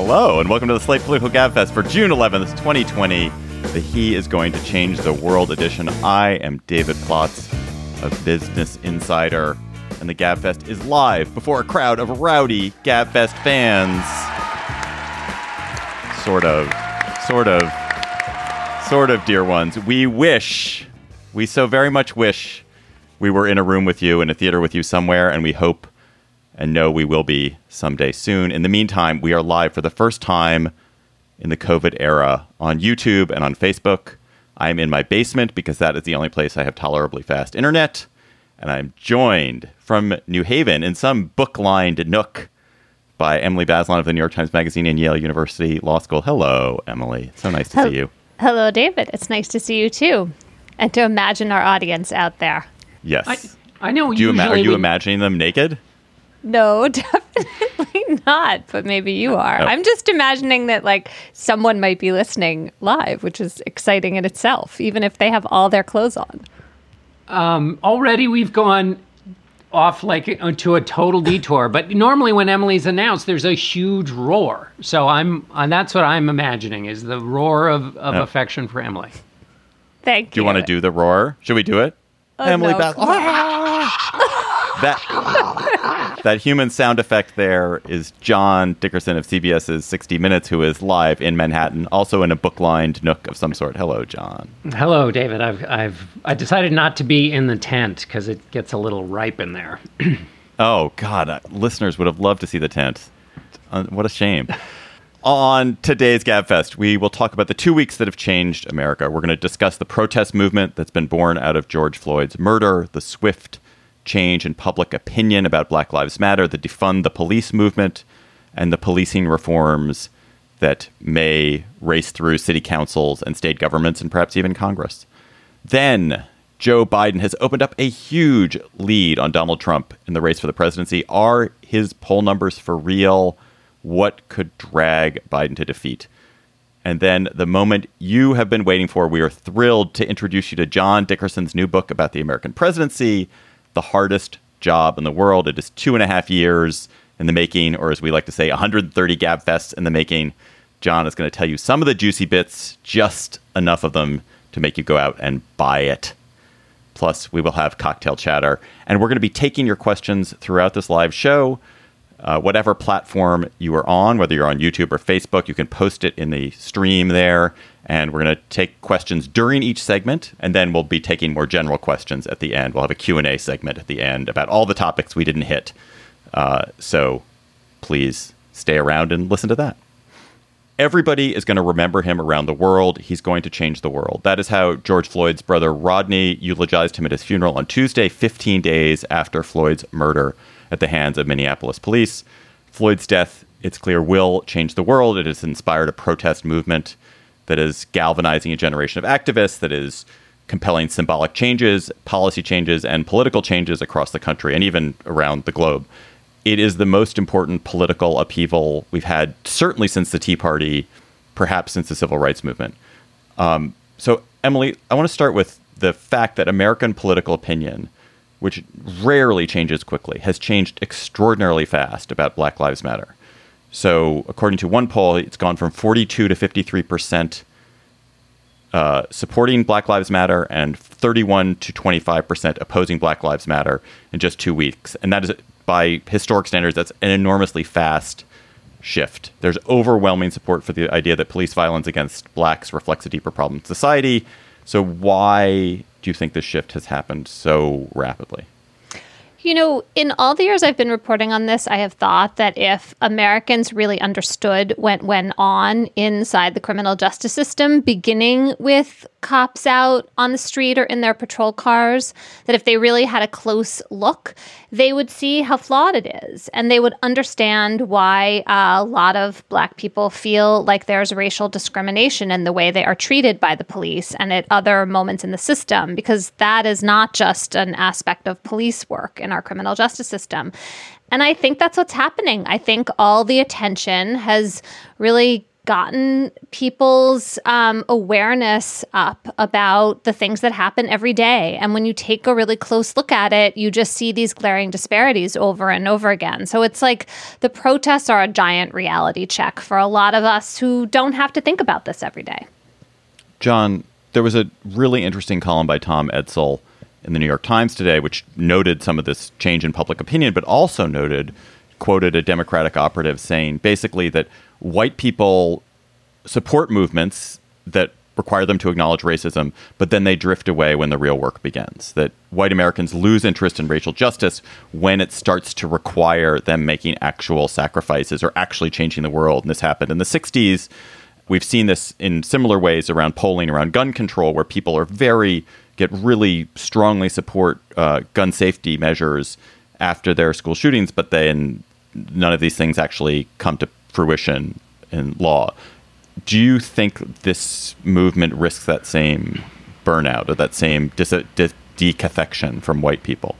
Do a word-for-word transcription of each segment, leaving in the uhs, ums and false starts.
Hello, and welcome to the Slate Political Gabfest for June eleventh, twenty twenty. The He is Going to Change the World edition. I am David Plotz of Business Insider, and the Gabfest is live before a crowd of rowdy Gabfest fans. Sort of, sort of, sort of, dear ones. We wish, we so very much wish we were in a room with you, in a theater with you somewhere, and we hope and know we will be someday soon. In the meantime, we are live for the first time in the COVID era on YouTube and on Facebook. I'm in my basement because that is the only place I have tolerably fast internet. And I'm joined from New Haven in some book-lined nook by Emily Bazelon of the New York Times Magazine and Yale University Law School. Hello, Emily. So nice to Hello. see you. Hello, David. It's nice to see you, too. And to imagine our audience out there. Yes. I, I know. Do you ima- are you we... imagining them naked? No, definitely not. But maybe you are. Oh. I'm just imagining that, like, someone might be listening live, which is exciting in itself, even if they have all their clothes on. Um, already we've gone off like to a total detour. But normally when Emily's announced, there's a huge roar. So I'm, and that's what I'm imagining is the roar of, of Oh. affection for Emily. Thank you. Do you want to do the roar? Should we do it? Oh, Emily no, Bas- come on. That that human sound effect there is John Dickerson of CBS's sixty minutes, who is live in Manhattan, also in a book-lined nook of some sort. Hello, John. Hello, David. I've I've I decided not to be in the tent because it gets a little ripe in there. Oh God, uh, listeners would have loved to see the tent. Uh, what a shame. On today's Gabfest, we will talk about the two weeks that have changed America. We're going to discuss the protest movement that's been born out of George Floyd's murder, the swift change in public opinion about Black Lives Matter, the defund the police movement, and the policing reforms that may race through city councils and state governments and perhaps even Congress. Then Joe Biden has opened up a huge lead on Donald Trump in the race for the presidency. Are his poll numbers for real? What could drag Biden to defeat? And then the moment you have been waiting for, we are thrilled to introduce you to John Dickerson's new book about the American presidency, The Hardest Job in the World. It is two and a half years in the making, or as we like to say, one hundred thirty Gabfests in the making. John is going to tell you some of the juicy bits, just enough of them to make you go out and buy it. Plus, we will have cocktail chatter, and we're going to be taking your questions throughout this live show. Uh, whatever platform you are on, whether you're on YouTube or Facebook, you can post it in the stream there. And we're going to take questions during each segment, and then we'll be taking more general questions at the end. We'll have a Q and A segment at the end about all the topics we didn't hit. Uh, so please stay around and listen to that. Everybody is going to remember him around the world. He's going to change the world. That is how George Floyd's brother Rodney eulogized him at his funeral on Tuesday, fifteen days after Floyd's murder at the hands of Minneapolis police. Floyd's death, it's clear, will change the world. It has inspired a protest movement that is galvanizing a generation of activists, that is compelling symbolic changes, policy changes, and political changes across the country and even around the globe. It is the most important political upheaval we've had, certainly since the Tea Party, perhaps since the Civil Rights Movement. Um, so, Emily, I want to start with the fact that American political opinion, which rarely changes quickly, has changed extraordinarily fast about Black Lives Matter. So according to one poll, it's gone from forty-two to fifty-three percent uh, supporting Black Lives Matter and thirty-one to twenty-five percent opposing Black Lives Matter in just two weeks. And that is, by historic standards, that's an enormously fast shift. There's overwhelming support for the idea that police violence against blacks reflects a deeper problem in society. So why do you think this shift has happened so rapidly? You know, in all the years I've been reporting on this, I have thought that if Americans really understood what went on inside the criminal justice system, beginning with cops out on the street or in their patrol cars, that if they really had a close look, they would see how flawed it is. And they would understand why uh, a lot of Black people feel like there's racial discrimination in the way they are treated by the police and at other moments in the system, because that is not just an aspect of police work in our criminal justice system. And I think that's what's happening. I think all the attention has really gotten people's um, awareness up about the things that happen every day. And when you take a really close look at it, you just see these glaring disparities over and over again. So it's like the protests are a giant reality check for a lot of us who don't have to think about this every day. John, there was a really interesting column by Tom Edsall in the New York Times today, which noted some of this change in public opinion, but also noted, quoted a Democratic operative saying basically that white people support movements that require them to acknowledge racism, but then they drift away when the real work begins. That white Americans lose interest in racial justice when it starts to require them making actual sacrifices or actually changing the world. And this happened in the sixties. We've seen this in similar ways around polling, around gun control, where people are very, get really strongly support uh, gun safety measures after their school shootings, but then none of these things actually come to fruition in law. Do you think this movement risks that same burnout or that same dis- dis- decaffection from white people?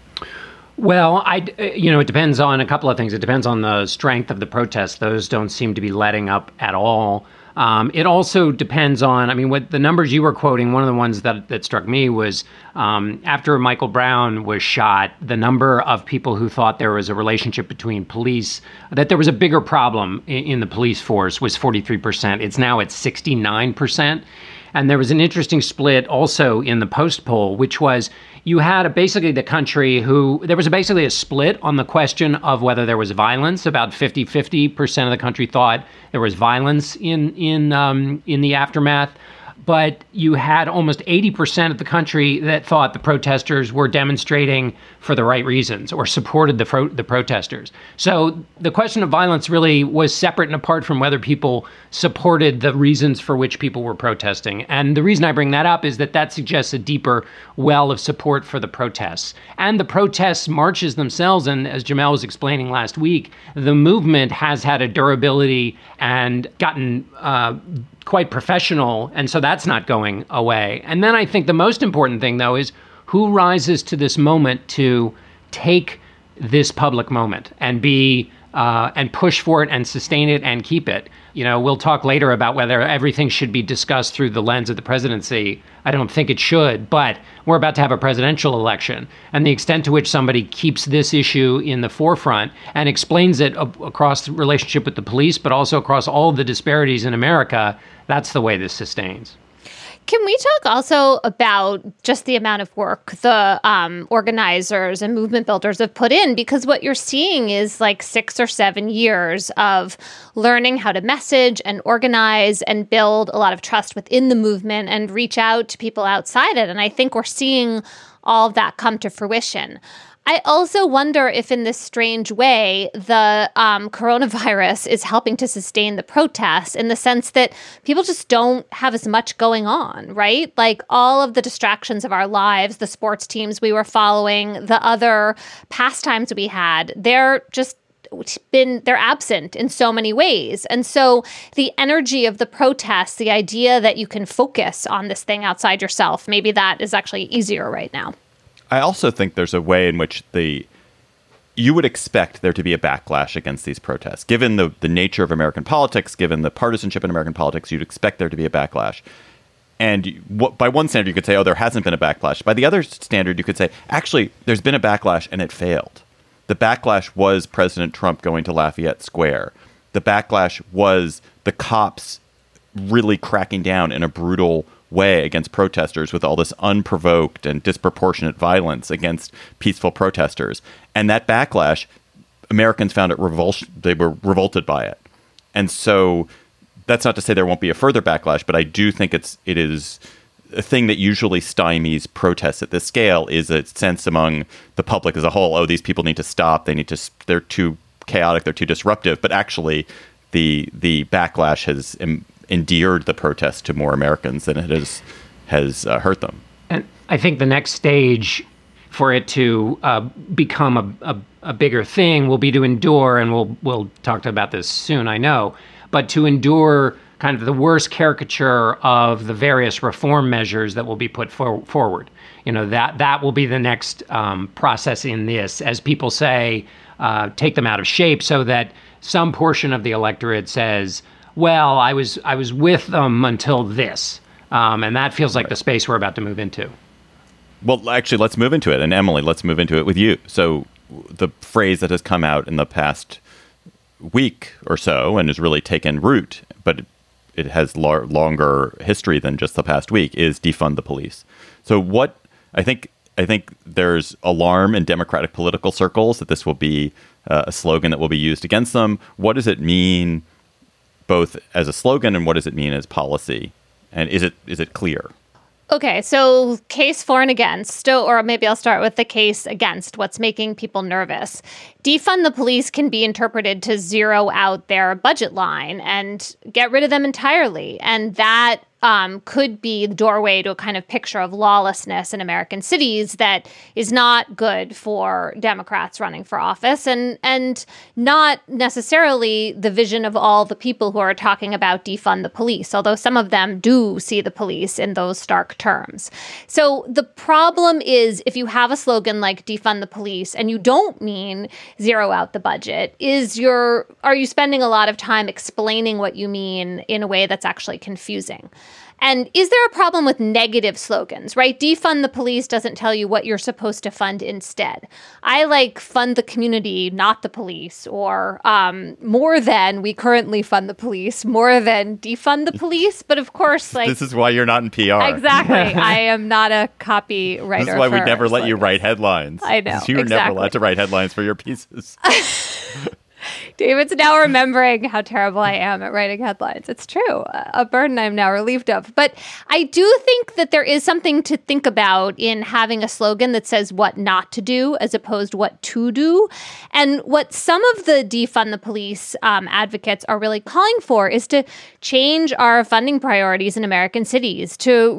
Well, I, you know, it depends on a couple of things. It depends on the strength of the protests. Those don't seem to be letting up at all. Um, it also depends on, I mean, what the numbers you were quoting, one of the ones that, that struck me was um, after Michael Brown was shot, the number of people who thought there was a relationship between police, that there was a bigger problem in, in the police force was forty-three percent. It's now at sixty-nine percent. And there was an interesting split also in the Post poll, which was you had a, basically the country who there was a, basically a split on the question of whether there was violence. About fifty-fifty percent of the country thought there was violence in in um, in the aftermath. But you had almost eighty percent of the country that thought the protesters were demonstrating for the right reasons or supported the pro- the protesters. So the question of violence really was separate and apart from whether people supported the reasons for which people were protesting. And the reason I bring that up is that that suggests a deeper well of support for the protests. And the protests marches themselves, and as Jamelle was explaining last week, the movement has had a durability and gotten uh, quite professional. And so that's not going away. And then I think the most important thing, though, is who rises to this moment to take this public moment and be uh, and push for it and sustain it and keep it. You know, we'll talk later about whether everything should be discussed through the lens of the presidency. I don't think it should, but we're about to have a presidential election. And the extent to which somebody keeps this issue in the forefront and explains it a- across the relationship with the police, but also across all the disparities in America, that's the way this sustains. Can we talk also about just the amount of work the um, organizers and movement builders have put in? Because what you're seeing is like six or seven years of learning how to message and organize and build a lot of trust within the movement and reach out to people outside it. And I think we're seeing all of that come to fruition. I also wonder if in this strange way, the um, coronavirus is helping to sustain the protests in the sense that people just don't have as much going on, right? Like all of the distractions of our lives, the sports teams we were following, the other pastimes we had, they're just been they're absent in so many ways. And so the energy of the protests, the idea that you can focus on this thing outside yourself, maybe that is actually easier right now. I also think there's a way in which the you would expect there to be a backlash against these protests. Given the, the nature of American politics, given the partisanship in American politics, you'd expect there to be a backlash. And what, by one standard, you could say, oh, there hasn't been a backlash. By the other standard, you could say, actually, there's been a backlash and it failed. The backlash was President Trump going to Lafayette Square. The backlash was the cops really cracking down in a brutal way against protesters with all this unprovoked and disproportionate violence against peaceful protesters. And that backlash, Americans found it revulsion. They were revolted by it. And so that's not to say there won't be a further backlash, but I do think it's it is a thing that usually stymies protests at this scale is a sense among the public as a whole, oh, these people need to stop. They need to, they're too chaotic. They're too disruptive. But actually the the backlash has Im- endeared the protest to more Americans than it has has uh, hurt them. And I think the next stage for it to uh, become a, a, a bigger thing will be to endure, and we'll we'll talk about this soon, I know, but to endure kind of the worst caricature of the various reform measures that will be put for, forward. You know, that that will be the next um, process in this, as people say, uh, take them out of shape so that some portion of the electorate says, well, I was I was with them until this. Um, and that feels like Right. the space we're about to move into. Well, actually, let's move into it. And Emily, let's move into it with you. So the phrase that has come out in the past week or so and has really taken root, but it has lar- longer history than just the past week, is defund the police. So what I think I think there's alarm in Democratic political circles that this will be uh, a slogan that will be used against them. What does it mean both as a slogan and what does it mean as policy? And is it is it clear? Okay, so case for and against, or maybe I'll start with the case against, what's making people nervous. Defund the police can be interpreted to zero out their budget line and get rid of them entirely. And that um, could be the doorway to a kind of picture of lawlessness in American cities that is not good for Democrats running for office and, and not necessarily the vision of all the people who are talking about defund the police, although some of them do see the police in those stark terms. So the problem is if you have a slogan like defund the police and you don't mean zero out the budget, is your are you spending a lot of time explaining what you mean in a way that's actually confusing? And is there a problem with negative slogans, right? Defund the police doesn't tell you what you're supposed to fund instead. I like fund the community, not the police, or um, more than we currently fund the police, more than defund the police. But of course, like This is why you're not in P R. Exactly. I am not a copywriter. This is why we for never let you slogans. write headlines. I know, You were never exactly. allowed to write headlines for your pieces. David's now remembering how terrible I am at writing headlines. It's true. A burden I'm now relieved of. But I do think that there is something to think about in having a slogan that says what not to do as opposed to what to do. And what some of the defund the police um, advocates are really calling for is to change our funding priorities in American cities, to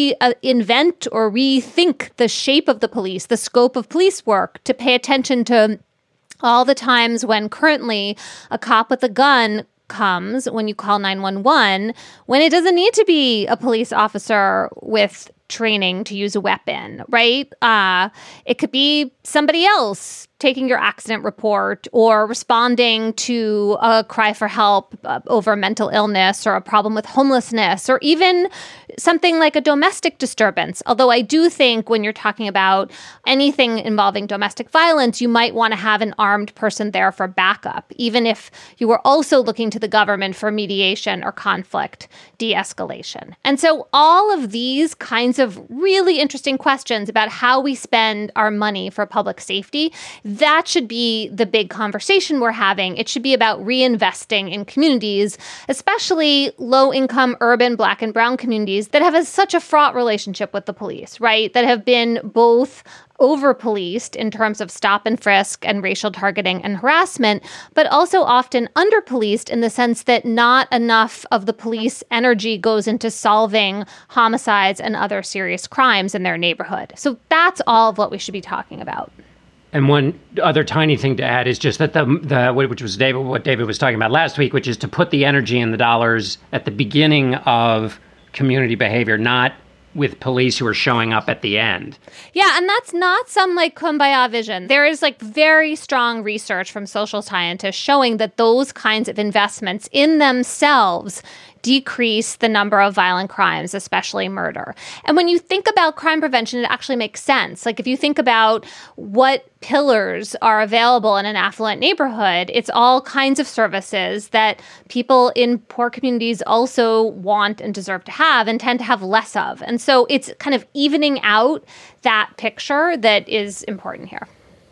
reinvent or rethink the shape of the police, the scope of police work, to pay attention to all the times when currently a cop with a gun comes when you call nine one one, when it doesn't need to be a police officer with training to use a weapon, right? Uh, it could be somebody else taking your accident report or responding to a cry for help uh, over mental illness or a problem with homelessness or even something like a domestic disturbance. Although I do think when you're talking about anything involving domestic violence, you might want to have an armed person there for backup, even if you were also looking to the government for mediation or conflict de-escalation. And so all of these kinds of really interesting questions about how we spend our money for public safety, that should be the big conversation we're having. It should be about reinvesting in communities, especially low-income urban Black and brown communities that have a, such a fraught relationship with the police, right? That have been both over-policed in terms of stop and frisk and racial targeting and harassment, but also often under-policed in the sense that not enough of the police energy goes into solving homicides and other serious crimes in their neighborhood. So that's all of what we should be talking about. And one other tiny thing to add is just that the the which was David what David was talking about last week, which is to put the energy and the dollars at the beginning of community behavior, not with police who are showing up at the end. Yeah, and that's not some like kumbaya vision. There is like very strong research from social scientists showing that those kinds of investments in themselves decrease the number of violent crimes, especially murder. And when you think about crime prevention, it actually makes sense. Like if you think about what pillars are available in an affluent neighborhood, it's all kinds of services that people in poor communities also want and deserve to have and tend to have less of. And so it's kind of evening out that picture that is important here.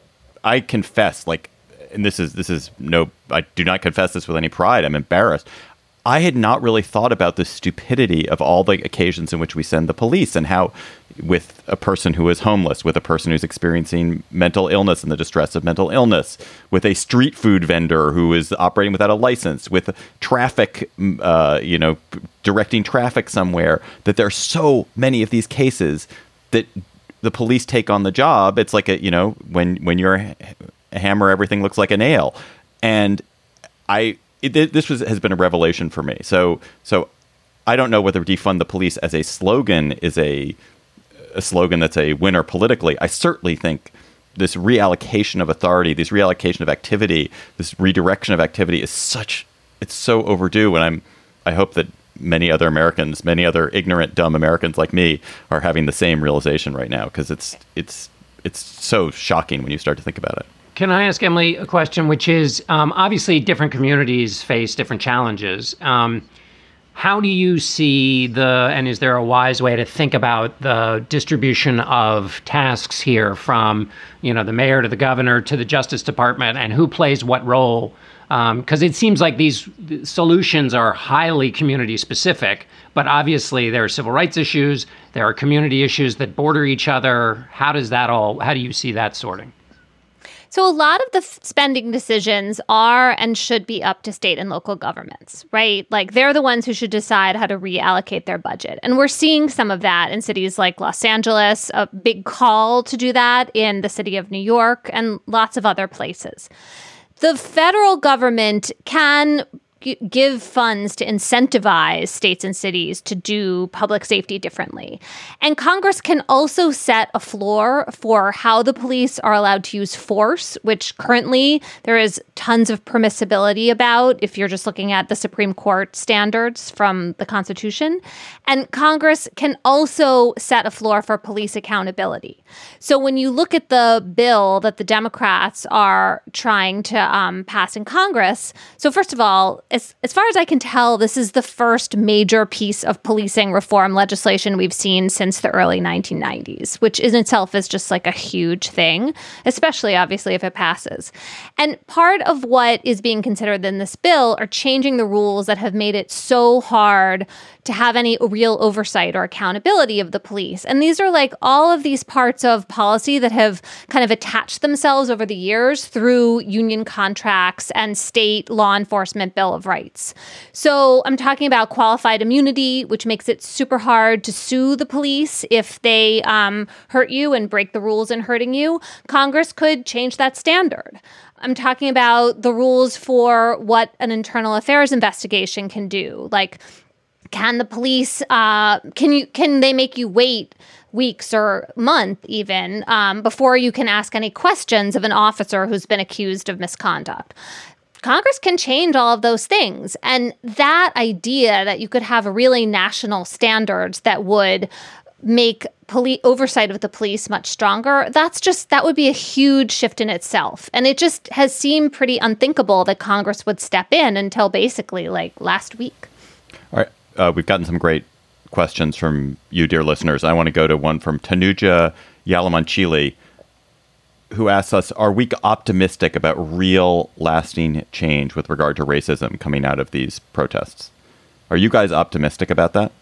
I confess, like, and this is this is no, I do not confess this with any pride. I'm embarrassed. I had not really thought about the stupidity of all the occasions in which we send the police and how with a person who is homeless, with a person who's experiencing mental illness and the distress of mental illness, with a street food vendor who is operating without a license, with traffic, uh, you know, directing traffic somewhere, that there are so many of these cases that the police take on the job. It's like, a, you know, when, when you're a hammer, everything looks like a nail. And I... It, this was has been a revelation for me. So, so I don't know whether defund the police as a slogan is a a slogan that's a winner politically. I certainly think this reallocation of authority, this reallocation of activity, this redirection of activity is such it's so overdue. And I'm, I hope that many other Americans, many other ignorant, dumb Americans like me are having the same realization right now, because it's, it's, it's so shocking when you start to think about it. Can I ask Emily a question, which is, um, obviously different communities face different challenges. Um, how do you see the, and is there a wise way to think about the distribution of tasks here from, you know, the mayor to the governor to the Justice Department, and who plays what role? Because um, it seems like these solutions are highly community specific, but obviously there are civil rights issues, there are community issues that border each other. How does that all, how do you see that sorting? So a lot of the f- spending decisions are and should be up to state and local governments, right? Like they're the ones who should decide how to reallocate their budget. And we're seeing some of that in cities like Los Angeles, a big call to do that in the city of New York, and lots of other places. The federal government can g- give funds to incentivize states and cities to do public safety differently. And Congress can also set a floor for how the police are allowed to use force, which currently there is tons of permissibility about if you're just looking at the Supreme Court standards from the Constitution. And Congress can also set a floor for police accountability. So when you look at the bill that the Democrats are trying to um, pass in Congress, so first of all, as, as far as I can tell, this is the first major piece of policing reform legislation we've seen since the early nineteen nineties, which in itself is just like a huge thing, especially obviously if it passes. And part of what is being considered in this bill are changing the rules that have made it so hard to have any real oversight or accountability of the police. And these are like all of these parts of policy that have kind of attached themselves over the years through union contracts and state law enforcement Bill of Rights. So I'm talking about qualified immunity, which makes it super hard to sue the police if they um, hurt you and break the rules in hurting you. Congress could change that standard. I'm talking about the rules for what an internal affairs investigation can do. Like, can the police, uh, can you, can they make you wait weeks or month even um, before you can ask any questions of an officer who's been accused of misconduct? Congress can change all of those things. And that idea that you could have really national standards that would make police oversight of the police much stronger, that's just, that would be a huge shift in itself. And it just has seemed pretty unthinkable that Congress would step in until basically like last week. All right. Uh, we've gotten some great questions from you, dear listeners. I want to go to one from Tanuja Yalamanchili, who asks us, are we optimistic about real lasting change with regard to racism coming out of these protests? Are you guys optimistic about that?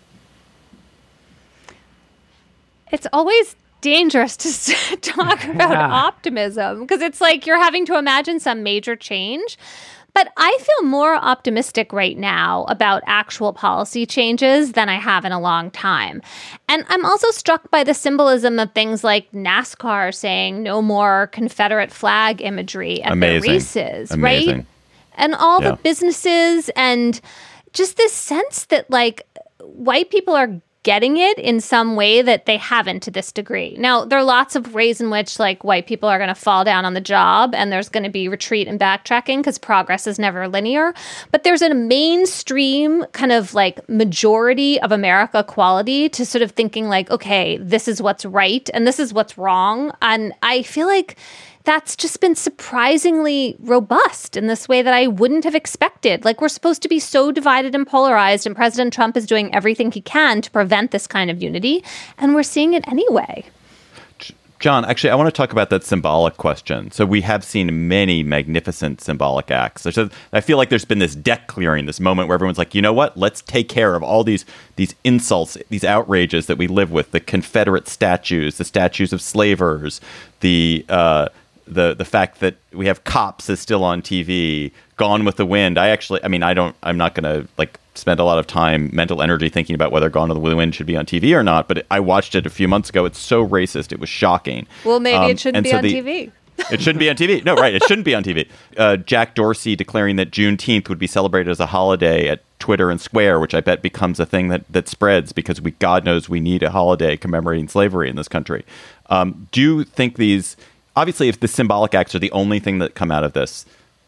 It's always dangerous to talk about yeah. optimism, because it's like you're having to imagine some major change. But I feel more optimistic right now about actual policy changes than I have in a long time. And I'm also struck by the symbolism of things like NASCAR saying no more Confederate flag imagery at Amazing. their races, Amazing. right? And all yeah. the businesses, and just this sense that like white people are getting it in some way that they haven't to this degree. Now, there are lots of ways in which like white people are going to fall down on the job, and there's going to be retreat and backtracking because progress is never linear. But there's a mainstream kind of like majority of America quality to sort of thinking like, okay, this is what's right and this is what's wrong. And I feel like that's just been surprisingly robust in this way that I wouldn't have expected. Like, we're supposed to be so divided and polarized, and President Trump is doing everything he can to prevent this kind of unity, and we're seeing it anyway. John, actually, I want to talk about that symbolic question. So we have seen many magnificent symbolic acts. So I feel like there's been this deck clearing, this moment where everyone's like, you know what? Let's take care of all these these insults, these outrages that we live with, the Confederate statues, the statues of slavers, the uh, the the fact that we have Cops is still on T V, Gone with the Wind. I actually, I mean, I don't, I'm not going to like spend a lot of time, mental energy thinking about whether Gone with the Wind should be on T V or not, but I watched it a few months ago. It's so racist. It was shocking. Well, maybe um, it shouldn't be so on the, T V. It shouldn't be on T V. No, right. It shouldn't be on T V. Uh, Jack Dorsey declaring that Juneteenth would be celebrated as a holiday at Twitter and Square, which I bet becomes a thing that, that spreads because we, God knows we need a holiday commemorating slavery in this country. Um, do you think these... Obviously, if the symbolic acts are the only thing that come out of this,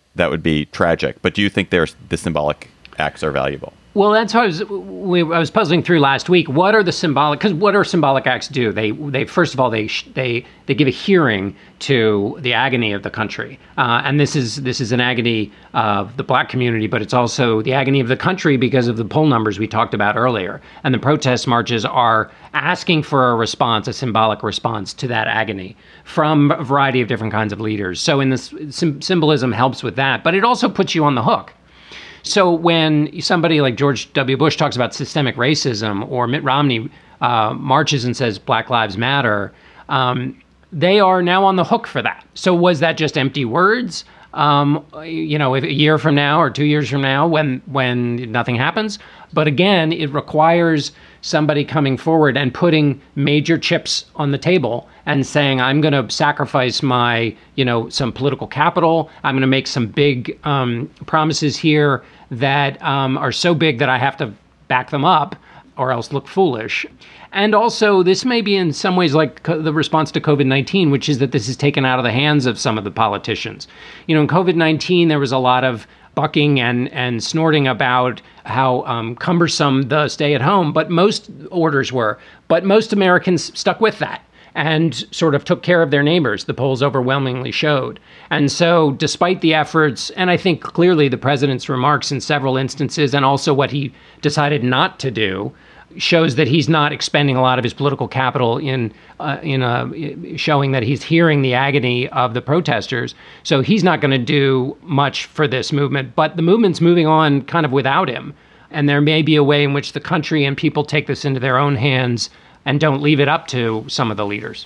that would be tragic. But do you think there's the symbolic acts are valuable? Well, that's what I was, we, I was puzzling through last week. What are the symbolic? Because what are symbolic acts do? They, they first of all, they they they give a hearing to the agony of the country, uh, and this is this is an agony of the Black community, but it's also the agony of the country because of the poll numbers we talked about earlier. And the protest marches are asking for a response, a symbolic response to that agony from a variety of different kinds of leaders. So, in this sim- symbolism helps with that, but it also puts you on the hook. So when somebody like George W. Bush talks about systemic racism, or Mitt Romney uh, marches and says Black Lives Matter, um, they are now on the hook for that. So was that just empty words? Um, you know, if a year from now or two years from now, when when nothing happens. But again, it requires somebody coming forward and putting major chips on the table and saying, I'm going to sacrifice my, you know, some political capital. I'm going to make some big um, promises here that um, are so big that I have to back them up or else look foolish. And also, this may be in some ways like co- the response to COVID nineteen, which is that this is taken out of the hands of some of the politicians. You know, in COVID nineteen, there was a lot of bucking and, and snorting about how um, cumbersome the stay at home, but most orders were. But most Americans stuck with that and sort of took care of their neighbors, the polls overwhelmingly showed. And so despite the efforts, and I think clearly the president's remarks in several instances, and also what he decided not to do, shows that he's not expending a lot of his political capital in uh, in uh, showing that he's hearing the agony of the protesters. So he's not going to do much for this movement, but the movement's moving on kind of without him. And there may be a way in which the country and people take this into their own hands and don't leave it up to some of the leaders.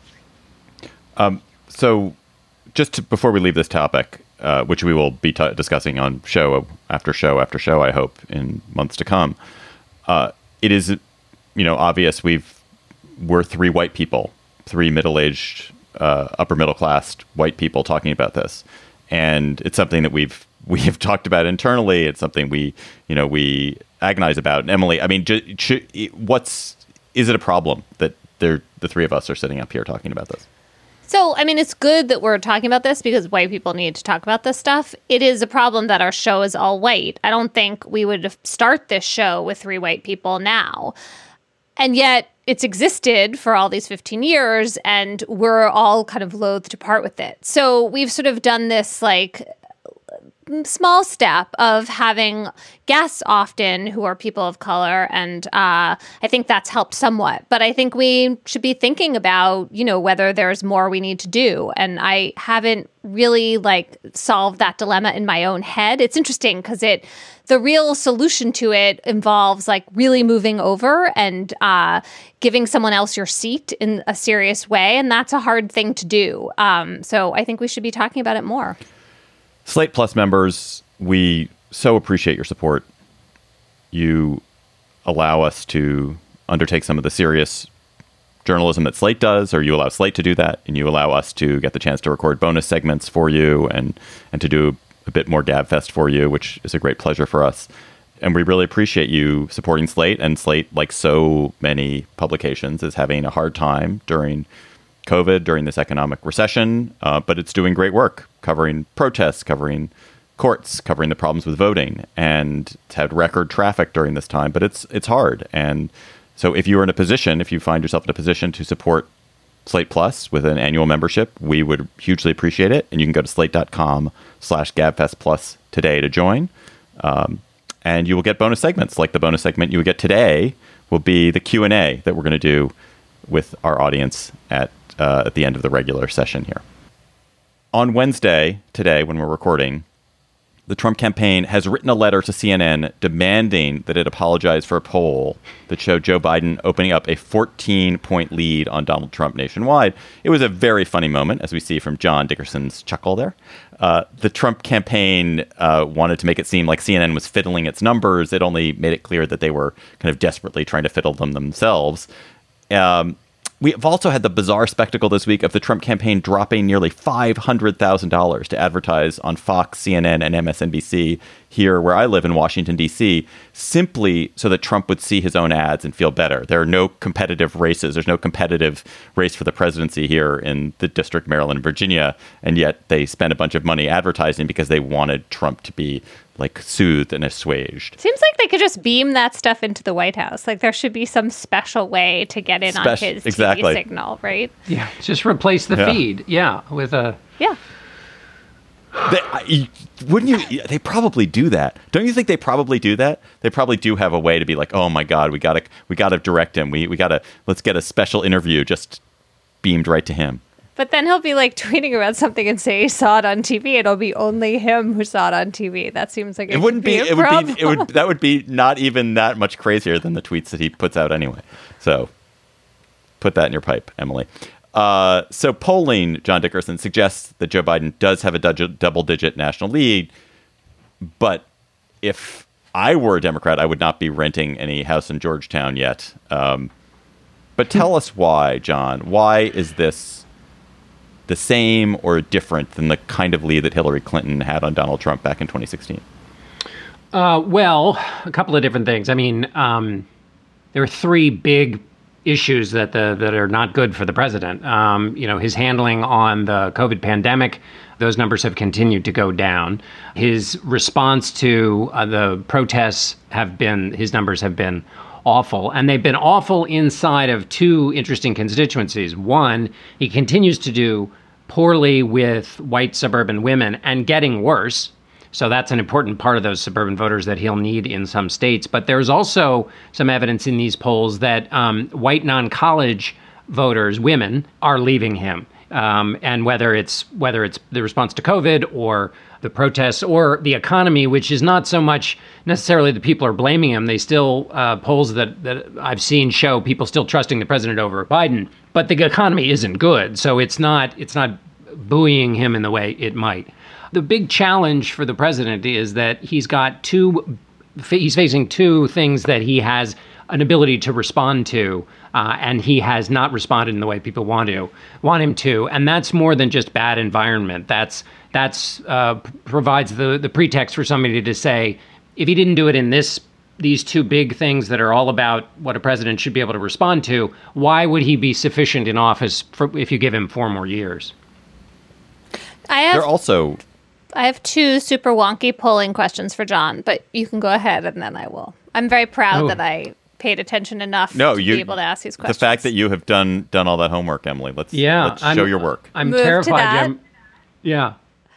Um, so just to, before we leave this topic, uh, which we will be t- discussing on show after show after show, I hope, in months to come, uh, it is, you know, obvious we've, we're three white people, three middle-aged, uh, upper middle-class white people talking about this. And it's something that we've, we have talked about internally. It's something we, you know, we agonize about. And Emily, I mean, j- j- what's, is it a problem that they're, the three of us are sitting up here talking about this? So, I mean, it's good that we're talking about this because white people need to talk about this stuff. It is a problem that our show is all white. I don't think we would start this show with three white people now. And yet it's existed for all these fifteen years, and we're all kind of loath to part with it. So we've sort of done this, like, small step of having guests often who are people of color. And uh, I think that's helped somewhat. But I think we should be thinking about, you know, whether there's more we need to do. And I haven't really like solved that dilemma in my own head. It's interesting because it, the real solution to it involves like really moving over and uh, giving someone else your seat in a serious way. And that's a hard thing to do. Um, so I think we should be talking about it more. Slate Plus members, we so appreciate your support. You allow us to undertake some of the serious journalism that Slate does, or you allow Slate to do that, and you allow us to get the chance to record bonus segments for you and and to do a bit more GabFest for you, which is a great pleasure for us. And we really appreciate you supporting Slate. And Slate, like so many publications, is having a hard time during COVID, during this economic recession, uh, but it's doing great work covering protests, covering courts, covering the problems with voting, and it's had record traffic during this time, but it's it's hard. And so if you are in a position, if you find yourself in a position to support Slate Plus with an annual membership, we would hugely appreciate it. And you can go to slate.com slash GabFest Plus today to join. Um, and you will get bonus segments, like the bonus segment you would get today will be the Q and A that we're going to do with our audience at Uh, at the end of the regular session here. On Wednesday, today, when we're recording, the Trump campaign has written a letter to C N N demanding that it apologize for a poll that showed Joe Biden opening up a fourteen-point lead on Donald Trump nationwide. It was a very funny moment, as we see from John Dickerson's chuckle there. Uh, the Trump campaign uh, wanted to make it seem like C N N was fiddling its numbers. It only made it clear that they were kind of desperately trying to fiddle them themselves. Um, We have also had the bizarre spectacle this week of the Trump campaign dropping nearly five hundred thousand dollars to advertise on Fox, C N N, and M S N B C here where I live in Washington, D C, simply so that Trump would see his own ads and feel better. There are no competitive races. There's no competitive race for the presidency here in the District, Maryland, and Virginia. And yet they spent a bunch of money advertising because they wanted Trump to be like soothed and assuaged. Seems like they could just beam that stuff into the White House. Like there should be some special way to get in Spec- on his exactly. T V signal, right? Yeah, just replace the Yeah. feed. Yeah, with a... Yeah. They, I, wouldn't you? They probably do that. Don't you think they probably do that? They probably do have a way to be like, oh my God, we gotta, we gotta direct him. We, we gotta, let's get a special interview just beamed right to him. But then he'll be like tweeting about something and say he saw it on T V. It'll be only him who saw it on T V. That seems like it, It wouldn't be. be. a It would problem. be. It would. That would be not even that much crazier than the tweets that he puts out anyway. So, put that in your pipe, Emily. Uh, so polling, John Dickerson, suggests that Joe Biden does have a du- double-digit national lead. But if I were a Democrat, I would not be renting any house in Georgetown yet. Um, but tell us why, John. Why is this the same or different than the kind of lead that Hillary Clinton had on Donald Trump back in twenty sixteen? Uh, well, a couple of different things. I mean, um, there are three big issues that the that are not good for the president. Um, you know, his handling on the COVID pandemic, those numbers have continued to go down. His response to uh, the protests have been, his numbers have been awful. And they've been awful inside of two interesting constituencies. One, he continues to do poorly with white suburban women and getting worse. So that's an important part of those suburban voters that he'll need in some states. But there's also some evidence in these polls that um, white non-college voters, women, are leaving him. Um, and whether it's whether it's the response to COVID or the protests or the economy, which is not so much necessarily that people are blaming him. They still, uh, polls that, that I've seen show people still trusting the president over Biden. But the economy isn't good. So it's not it's not buoying him in the way it might. The big challenge for the president is that he's got two, he's facing two things that he has an ability to respond to, uh, and he has not responded in the way people want to, want him to. And that's more than just bad environment. That's, that's uh, provides the, the pretext for somebody to say, if he didn't do it in this, these two big things that are all about what a president should be able to respond to, why would he be sufficient in office for, if you give him four more years? I have They're also... I have two super wonky polling questions for John, but you can go ahead and then I will. I'm very proud Oh. that I paid attention enough No, to you, be able to ask these questions. The fact that you have done done all that homework, Emily. Let's, Yeah, let's I'm- show your work. I'm Move to terrified. that. I'm- yeah.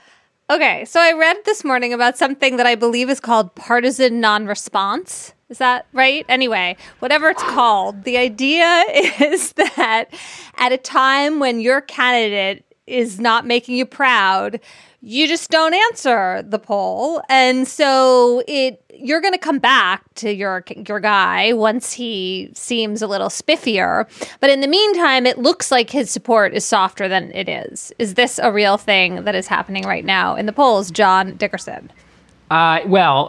Okay, so I read this morning about something that I believe is called partisan non-response. Is that right? Anyway, whatever it's called, the idea is that at a time when your candidate is not making you proud, you just don't answer the poll. And so it you're going to come back to your your guy once he seems a little spiffier. But in the meantime, it looks like his support is softer than it is. Is this a real thing that is happening right now in the polls, John Dickerson? Uh, well,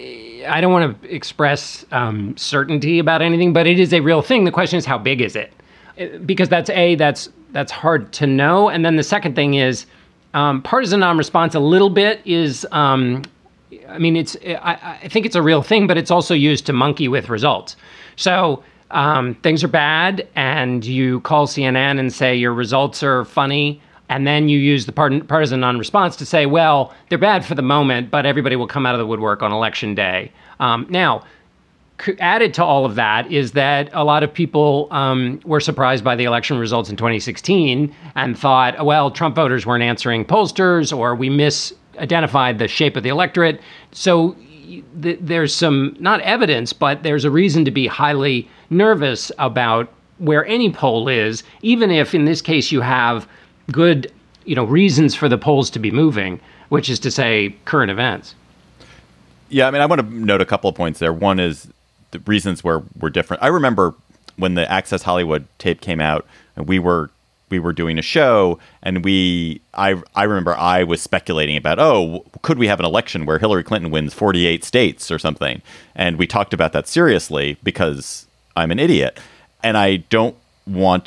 I don't want to express um, certainty about anything, but it is a real thing. The question is, how big is it? Because that's a that's that's hard to know. And then the second thing is um, partisan non-response. A little bit is, um, I mean, it's I, I think it's a real thing, but it's also used to monkey with results. So um, things are bad, and you call C N N and say your results are funny. And then you use the part- partisan non-response to say, well, they're bad for the moment, but everybody will come out of the woodwork on election day. Um, now, c- added to all of that is that a lot of people um, were surprised by the election results in twenty sixteen and thought, well, Trump voters weren't answering pollsters, or we misidentified the shape of the electorate. So th- there's some, not evidence, but there's a reason to be highly nervous about where any poll is, even if in this case you have good, you know, reasons for the polls to be moving, which is to say current events. Yeah, I mean, I want to note a couple of points there. One is the reasons where we're different. I remember when the Access Hollywood tape came out, and we were we were doing a show, and we I I remember I was speculating about, oh, could we have an election where Hillary Clinton wins forty-eight states or something? And we talked about that seriously because I'm an idiot, and I don't want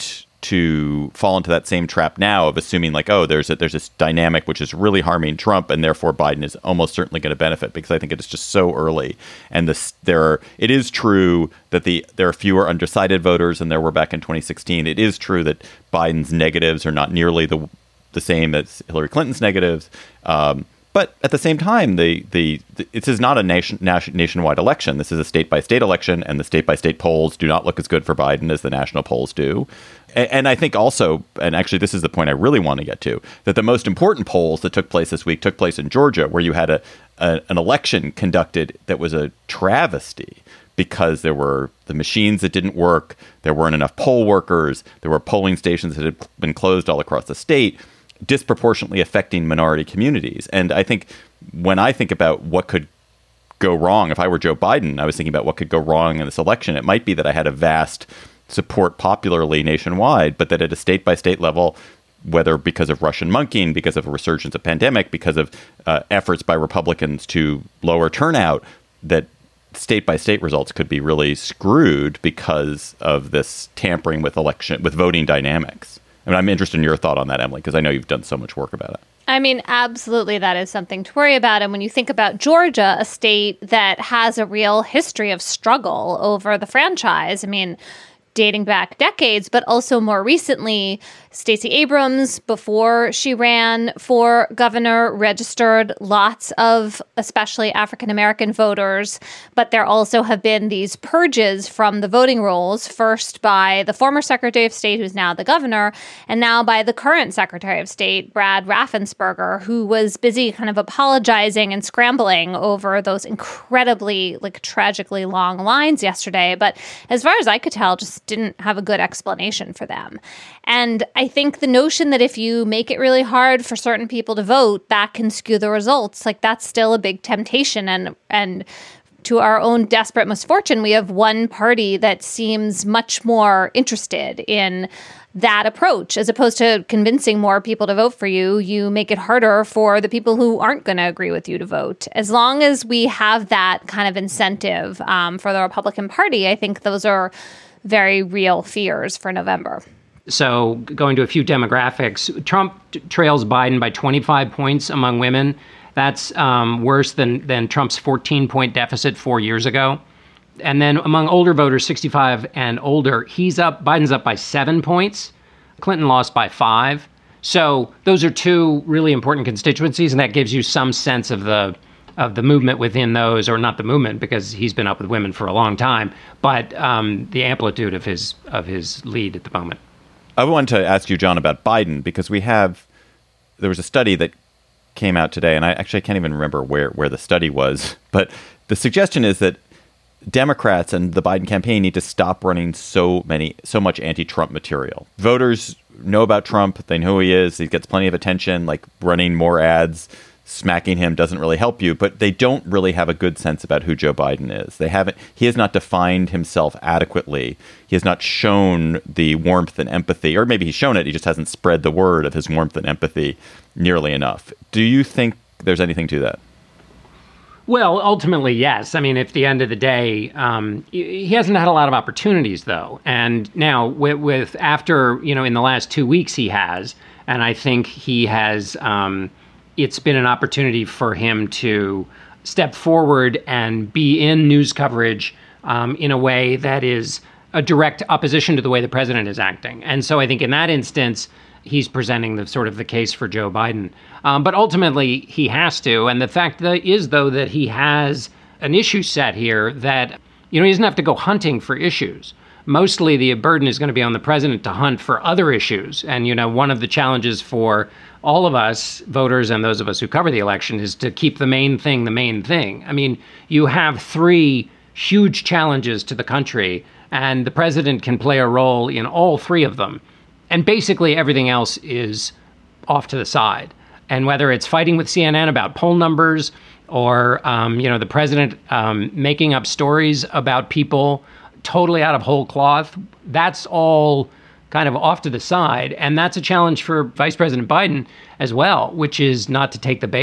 to fall into that same trap now of assuming like, oh, there's a, there's this dynamic which is really harming Trump, and therefore Biden is almost certainly going to benefit, because I think it is just so early. And this, there are, it is true that the there are fewer undecided voters than there were back in twenty sixteen. It is true that Biden's negatives are not nearly the the same as Hillary Clinton's negatives. Um, But at the same time, the, the, the this is not a nation, nation, nationwide election. This is a state-by-state election, and the state-by-state polls do not look as good for Biden as the national polls do. And, and I think also, and actually this is the point I really want to get to, that the most important polls that took place this week took place in Georgia, where you had a, a an election conducted that was a travesty, because there were the machines that didn't work, there weren't enough poll workers, there were polling stations that had been closed all across the state, disproportionately affecting minority communities. And I think when I think about what could go wrong, if I were Joe Biden, I was thinking about what could go wrong in this election. It might be that I had a vast support popularly nationwide, but that at a state by state level, whether because of Russian monkeying, because of a resurgence of pandemic, because of uh, efforts by Republicans to lower turnout, that state by state results could be really screwed because of this tampering with election, with voting dynamics. I mean, I'm interested in your thought on that, Emily, because I know you've done so much work about it. I mean, absolutely, that is something to worry about. And when you think about Georgia, a state that has a real history of struggle over the franchise, I mean, dating back decades, but also more recently, Stacey Abrams, before she ran for governor, registered lots of especially African-American voters. But there also have been these purges from the voting rolls, first by the former Secretary of State, who's now the governor, and now by the current Secretary of State, Brad Raffensperger, who was busy kind of apologizing and scrambling over those incredibly, like, tragically long lines yesterday. But as far as I could tell, just didn't have a good explanation for them. And I think the notion that if you make it really hard for certain people to vote, that can skew the results, like that's still a big temptation. And and to our own desperate misfortune, we have one party that seems much more interested in that approach. As opposed to convincing more people to vote for you, you make it harder for the people who aren't going to agree with you to vote. As long as we have that kind of incentive um, for the Republican Party, I think those are very real fears for November. So going to a few demographics, Trump t- trails Biden by twenty-five points among women. That's um, worse than, than Trump's fourteen-point deficit four years ago. And then among older voters, sixty-five and older, he's up, Biden's up by seven points. Clinton lost by five. So those are two really important constituencies, and that gives you some sense of the of the movement within those, or not the movement, because he's been up with women for a long time, but um, the amplitude of his of his lead at the moment. I wanted to ask you, John, about Biden, because we have, there was a study that came out today, and I actually can't even remember where, where the study was, but the suggestion is that Democrats and the Biden campaign need to stop running so many, so much anti-Trump material. Voters know about Trump. They know who he is. He gets plenty of attention, like running more ads. Smacking him doesn't really help you, but they don't really have a good sense about who Joe Biden is. They haven't, he has not defined himself adequately. He has not shown the warmth and empathy, or maybe he's shown it, he just hasn't spread the word of his warmth and empathy nearly enough. Do you think there's anything to that? Well, ultimately, yes. I mean, at the end of the day, um, he hasn't had a lot of opportunities, though. And now with, with after, you know, in the last two weeks he has, and I think he has, um, it's been an opportunity for him to step forward and be in news coverage um, in a way that is a direct opposition to the way the president is acting. And so I think in that instance, he's presenting the sort of the case for Joe Biden. Um, but ultimately, he has to. And the fact that is, though, that he has an issue set here that, you know, he doesn't have to go hunting for issues. Mostly the burden is going to be on the president to hunt for other issues. And, you know, one of the challenges for all of us voters and those of us who cover the election is to keep the main thing the main thing. I mean, you have three huge challenges to the country, and the president can play a role in all three of them. And basically everything else is off to the side. And whether it's fighting with C N N about poll numbers or, um, you know, the president um, making up stories about people totally out of whole cloth, that's all kind of off to the side. And that's a challenge for Vice President Biden as well, which is not to take the bait.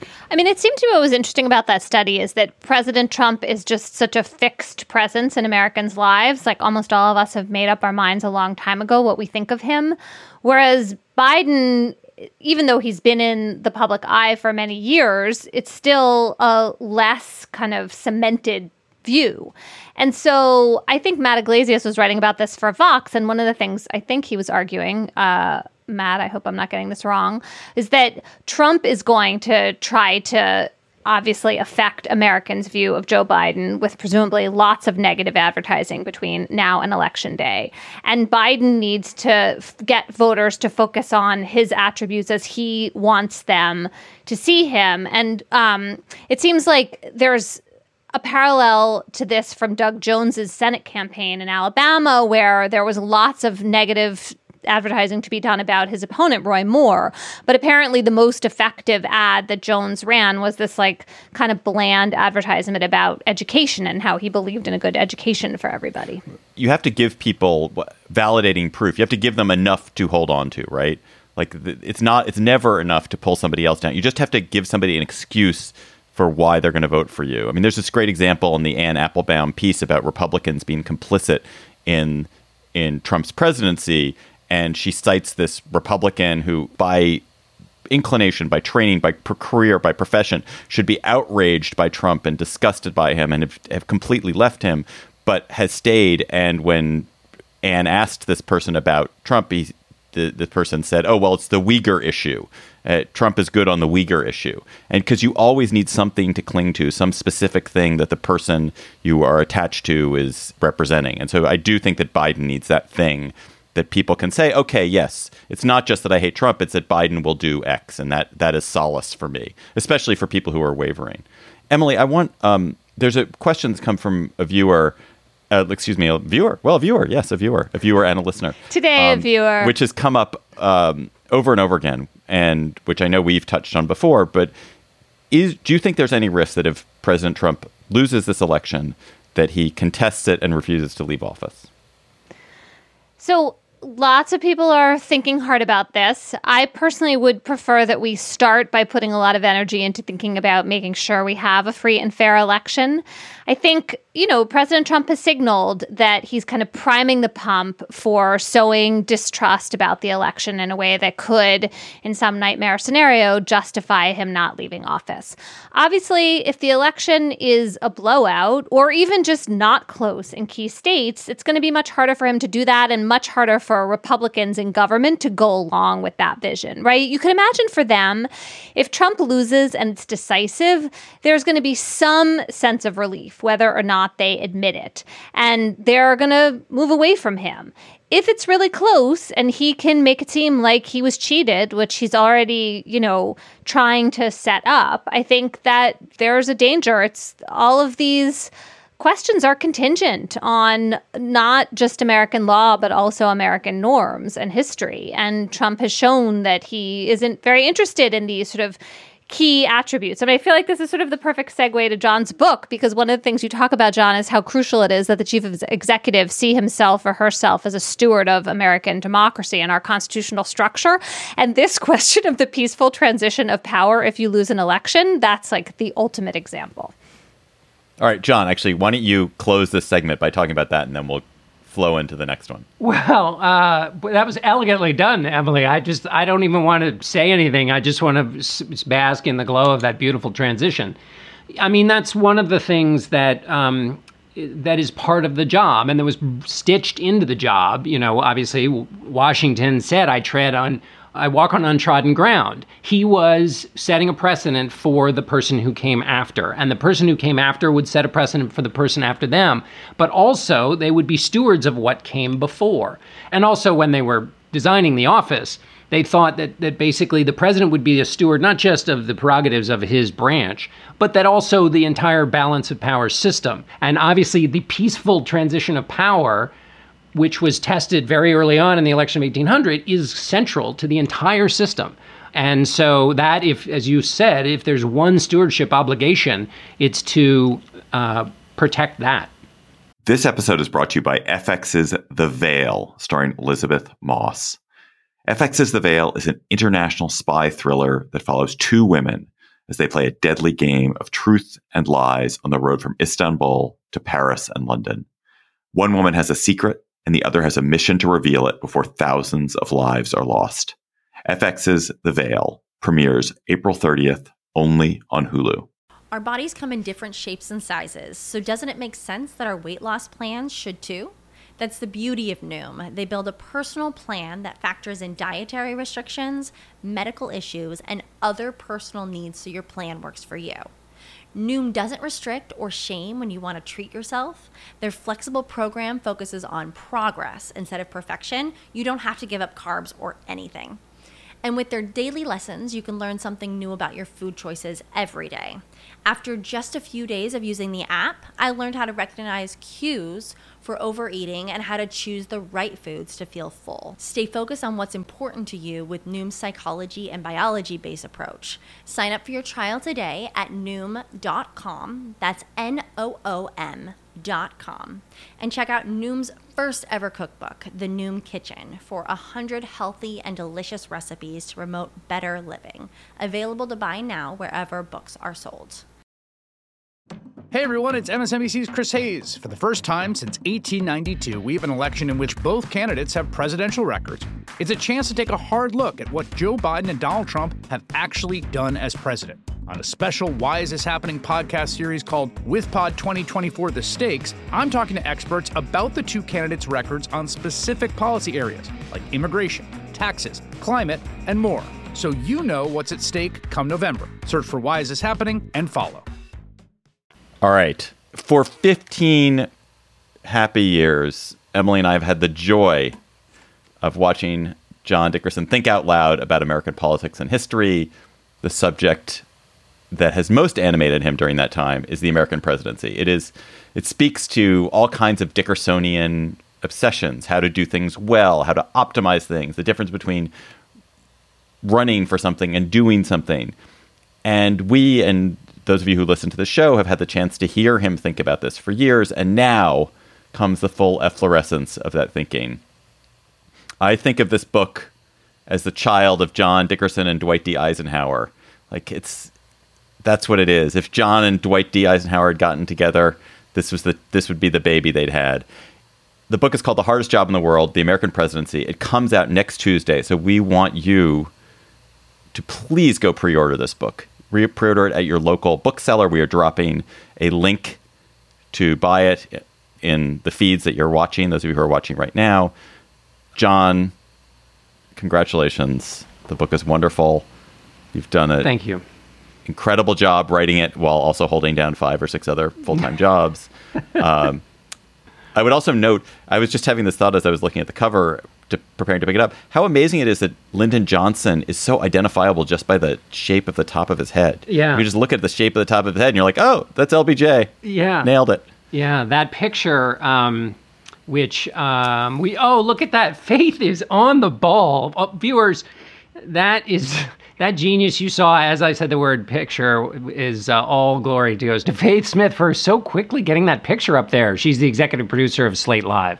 I mean, it seemed to me what was interesting about that study is that President Trump is just such a fixed presence in Americans' lives. Like almost all of us have made up our minds a long time ago what we think of him. Whereas Biden, even though he's been in the public eye for many years, it's still a less kind of cemented view. And so I think Matt Iglesias was writing about this for Vox. And one of the things I think he was arguing, uh, Matt, I hope I'm not getting this wrong, is that Trump is going to try to obviously affect Americans' view of Joe Biden with presumably lots of negative advertising between now and Election Day. And Biden needs to f- get voters to focus on his attributes as he wants them to see him. And um, it seems like there's a parallel to this from Doug Jones's Senate campaign in Alabama, where there was lots of negative advertising to be done about his opponent, Roy Moore. But apparently the most effective ad that Jones ran was this like kind of bland advertisement about education and how he believed in a good education for everybody. You have to give people validating proof. You have to give them enough to hold on to, right? Like it's not, it's never enough to pull somebody else down. You just have to give somebody an excuse for why they're going to vote for you. I mean, there's this great example in the Anne Applebaum piece about Republicans being complicit in in Trump's presidency. And she cites this Republican who, by inclination, by training, by per career, by profession, should be outraged by Trump and disgusted by him and have, have completely left him, but has stayed. And when Anne asked this person about Trump, he, the, the person said, oh, well, it's the Uyghur issue. Uh, Trump is good on the Uyghur issue. And because you always need something to cling to, some specific thing that the person you are attached to is representing. And so I do think that Biden needs that thing that people can say, okay, yes, it's not just that I hate Trump, it's that Biden will do X. And that that is solace for me, especially for people who are wavering. Emily, I want, um, there's a question that's come from a viewer, uh, excuse me, a viewer. Well, a viewer, yes, a viewer, a viewer and a listener. Today, um, a viewer. Which has come up um, over and over again, and which I know we've touched on before, but is do you think there's any risk that if President Trump loses this election, that he contests it and refuses to leave office? So lots of people are thinking hard about this. I personally would prefer that we start by putting a lot of energy into thinking about making sure we have a free and fair election. I think, you know, President Trump has signaled that he's kind of priming the pump for sowing distrust about the election in a way that could, in some nightmare scenario, justify him not leaving office. Obviously, if the election is a blowout or even just not close in key states, it's going to be much harder for him to do that and much harder for Republicans in government to go along with that vision, right? You can imagine for them, if Trump loses and it's decisive, there's going to be some sense of relief, whether or not they admit it. And they're going to move away from him. If it's really close and he can make it seem like he was cheated, which he's already, you know, trying to set up, I think that there's a danger. It's all of these questions are contingent on not just American law, but also American norms and history. And Trump has shown that he isn't very interested in these sort of key attributes. I mean, I feel like this is sort of the perfect segue to John's book, because one of the things you talk about, John, is how crucial it is that the chief of executive see himself or herself as a steward of American democracy and our constitutional structure. And this question of the peaceful transition of power if you lose an election, that's like the ultimate example. All right, John, actually, why don't you close this segment by talking about that, and then we'll flow into the next one. Well, uh, that was elegantly done, Emily. I just, I don't even want to say anything. I just want to bask in the glow of that beautiful transition. I mean, that's one of the things that um, that is part of the job, and that was stitched into the job. You know, obviously, Washington said, "I tread on." I walk on untrodden ground. He was setting a precedent for the person who came after, and the person who came after would set a precedent for the person after them. But also, they would be stewards of what came before. And also, when they were designing the office, they thought that that basically the president would be a steward not just of the prerogatives of his branch, but that also the entire balance of power system. And obviously, the peaceful transition of power, which was tested very early on in the election of eighteen hundred, is central to the entire system. And so that, if, as you said, if there's one stewardship obligation, it's to uh, protect that. This episode is brought to you by F X's The Veil, starring Elizabeth Moss. F X's The Veil is an international spy thriller that follows two women, as they play a deadly game of truth and lies on the road from Istanbul to Paris and London. One woman has a secret, and the other has a mission to reveal it before thousands of lives are lost. F X's The Veil premieres April thirtieth, only on Hulu. Our bodies come in different shapes and sizes, so doesn't it make sense that our weight loss plans should too? That's the beauty of Noom. They build a personal plan that factors in dietary restrictions, medical issues, and other personal needs so your plan works for you. Noom doesn't restrict or shame when you want to treat yourself. Their flexible program focuses on progress instead of perfection. You don't have to give up carbs or anything. And with their daily lessons, you can learn something new about your food choices every day. After just a few days of using the app, I learned how to recognize cues for overeating and how to choose the right foods to feel full. Stay focused on what's important to you with Noom's psychology and biology-based approach. Sign up for your trial today at noom dot com. That's N O O M dot com. And check out Noom's first ever cookbook, The Noom Kitchen, for one hundred healthy and delicious recipes to promote better living. Available to buy now wherever books are sold. Hey everyone, it's M S N B C's Chris Hayes. For the first time since eighteen ninety-two, we have an election in which both candidates have presidential records. It's a chance to take a hard look at what Joe Biden and Donald Trump have actually done as president. On a special Why Is This Happening podcast series called WithPod twenty twenty-four The Stakes, I'm talking to experts about the two candidates' records on specific policy areas like immigration, taxes, climate, and more. So you know what's at stake come November. Search for Why Is This Happening and follow. All right. For fifteen happy years, Emily and I have had the joy of watching John Dickerson think out loud about American politics and history. The subject that has most animated him during that time is the American presidency. It is, it speaks to all kinds of Dickersonian obsessions, how to do things well, how to optimize things, the difference between running for something and doing something. And we, and those of you who listen to the show, have had the chance to hear him think about this for years, and now comes the full efflorescence of that thinking. I think of this book as the child of John Dickerson and Dwight D. Eisenhower. Like, it's, that's what it is. If John and Dwight D. Eisenhower had gotten together, this was the this would be the baby they'd had. The book is called The Hardest Job in the World, The American Presidency. It comes out next Tuesday, so we want you to please go pre-order this book. Re- pre-order it at your local bookseller. We are dropping a link to buy it in the feeds that you're watching, those of you who are watching right now. John, congratulations. The book is wonderful. You've done a Thank you. incredible job writing it while also holding down five or six other full-time jobs. Um, I would also note, I was just having this thought as I was looking at the cover, to preparing to pick it up, how amazing it is that Lyndon Johnson is so identifiable just by the shape of the top of his head. Yeah. You just look at the shape of the top of his head and you're like, oh, that's L B J. Yeah. Nailed it. Yeah, that picture, um, which um, we, oh, look at that. Faith is on the ball. Oh, viewers, that is, that genius you saw, as I said the word picture, is uh, all glory goes to Faith Smith for so quickly getting that picture up there. She's the executive producer of Slate Live.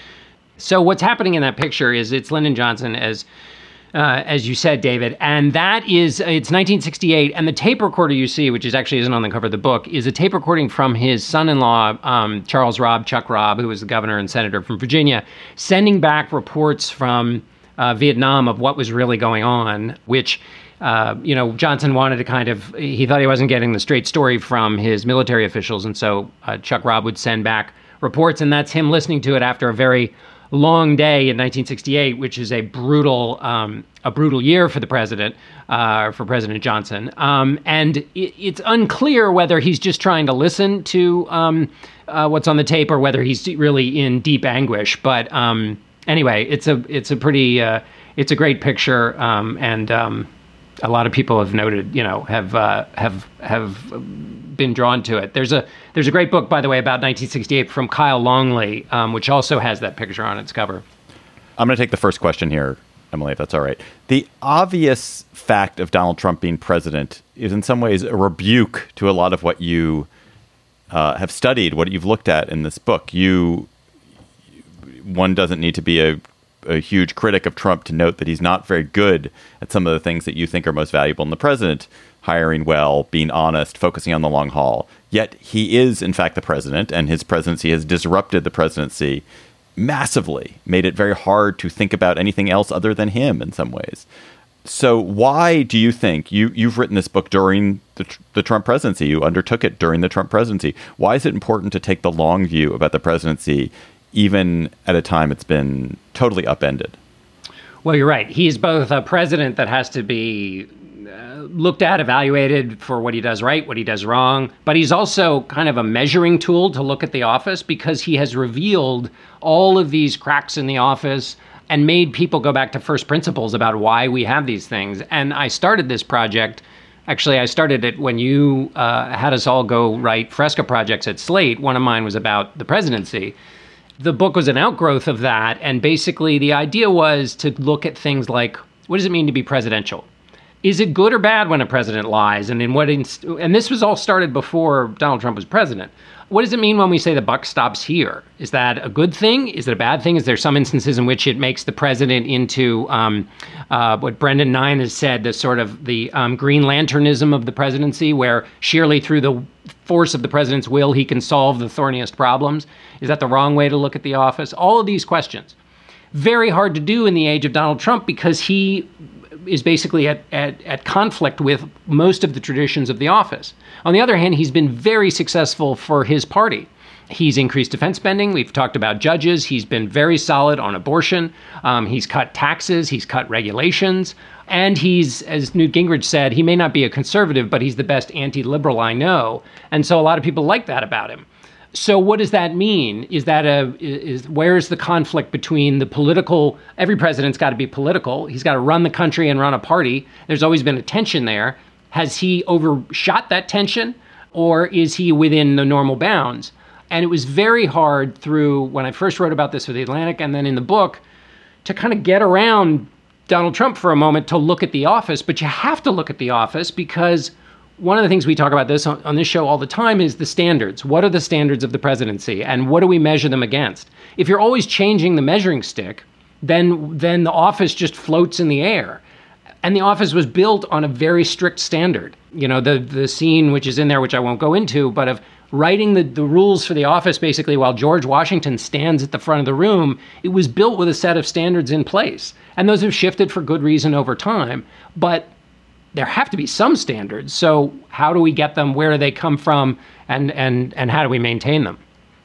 So what's happening in that picture is it's Lyndon Johnson, as uh, as you said, David, and that is, it's nineteen sixty-eight, and the tape recorder you see, which is actually isn't on the cover of the book, is a tape recording from his son-in-law, um, Charles Robb, Chuck Robb, who was the governor and senator from Virginia, sending back reports from uh, Vietnam of what was really going on, which, uh, you know, Johnson wanted to kind of, he thought he wasn't getting the straight story from his military officials, and so uh, Chuck Robb would send back reports, and that's him listening to it after a very long day in nineteen sixty-eight, which is a brutal, um, a brutal year for the president, uh, for President Johnson. Um, and it, it's unclear whether he's just trying to listen to um, uh, what's on the tape or whether he's really in deep anguish. But um, anyway, it's a it's a pretty uh, it's a great picture, um, and um, a lot of people have noted, you know, have uh, have have been drawn to it. There's a there's a great book, by the way, about nineteen sixty-eight from Kyle Longley, um, which also has that picture on its cover. I'm going to take the first question here, Emily, if that's all right. The obvious fact of Donald Trump being president is in some ways a rebuke to a lot of what you uh, have studied, what you've looked at in this book. You, one doesn't need to be a a huge critic of Trump, to note that he's not very good at some of the things that you think are most valuable in the president: hiring well, being honest, focusing on the long haul. Yet he is, in fact, the president, and his presidency has disrupted the presidency massively, made it very hard to think about anything else other than him in some ways. So why do you think, you, you've written this book during the, the Trump presidency, you undertook it during the Trump presidency. Why is it important to take the long view about the presidency, even at a time it's been totally upended? Well, you're right. He's both a president that has to be uh, looked at, evaluated for what he does right, what he does wrong. But he's also kind of a measuring tool to look at the office, because he has revealed all of these cracks in the office and made people go back to first principles about why we have these things. And I started this project. Actually, I started it when you uh, had us all go write Fresca projects at Slate. One of mine was about the presidency. The book was an outgrowth of that. And basically, the idea was to look at things like, what does it mean to be presidential? Is it good or bad when a president lies? And in what inst- and this was all started before Donald Trump was president. What does it mean when we say the buck stops here? Is that a good thing? Is it a bad thing? Is there some instances in which it makes the president into um, uh, what Brendan Nyhan has said, the sort of the um, Green Lanternism of the presidency, where sheerly through the force of the president's will, he can solve the thorniest problems? Is that the wrong way to look at the office? All of these questions. Very hard to do in the age of Donald Trump, because he is basically at, at, at conflict with most of the traditions of the office. On the other hand, he's been very successful for his party. He's increased defense spending. We've talked about judges. He's been very solid on abortion. Um, he's cut taxes. He's cut regulations. And he's, as Newt Gingrich said, he may not be a conservative, but he's the best anti-liberal I know. And so a lot of people like that about him. So what does that mean? Is that a, is, where's the conflict between the political, every president's got to be political. He's got to run the country and run a party. There's always been a tension there. Has he overshot that tension, or is he within the normal bounds? And it was very hard through, when I first wrote about this for The Atlantic and then in the book, to kind of get around Donald Trump for a moment to look at the office. But you have to look at the office, because one of the things we talk about this on, on this show all the time is the standards. What are the standards of the presidency, and what do we measure them against? If you're always changing the measuring stick, then then the office just floats in the air. And the office was built on a very strict standard. You know, the the scene which is in there, which I won't go into, but of writing the, the rules for the office basically while George Washington stands at the front of the room, it was built with a set of standards in place. And those have shifted for good reason over time. But there have to be some standards. So how do we get them? Where do they come from? And and and how do we maintain them?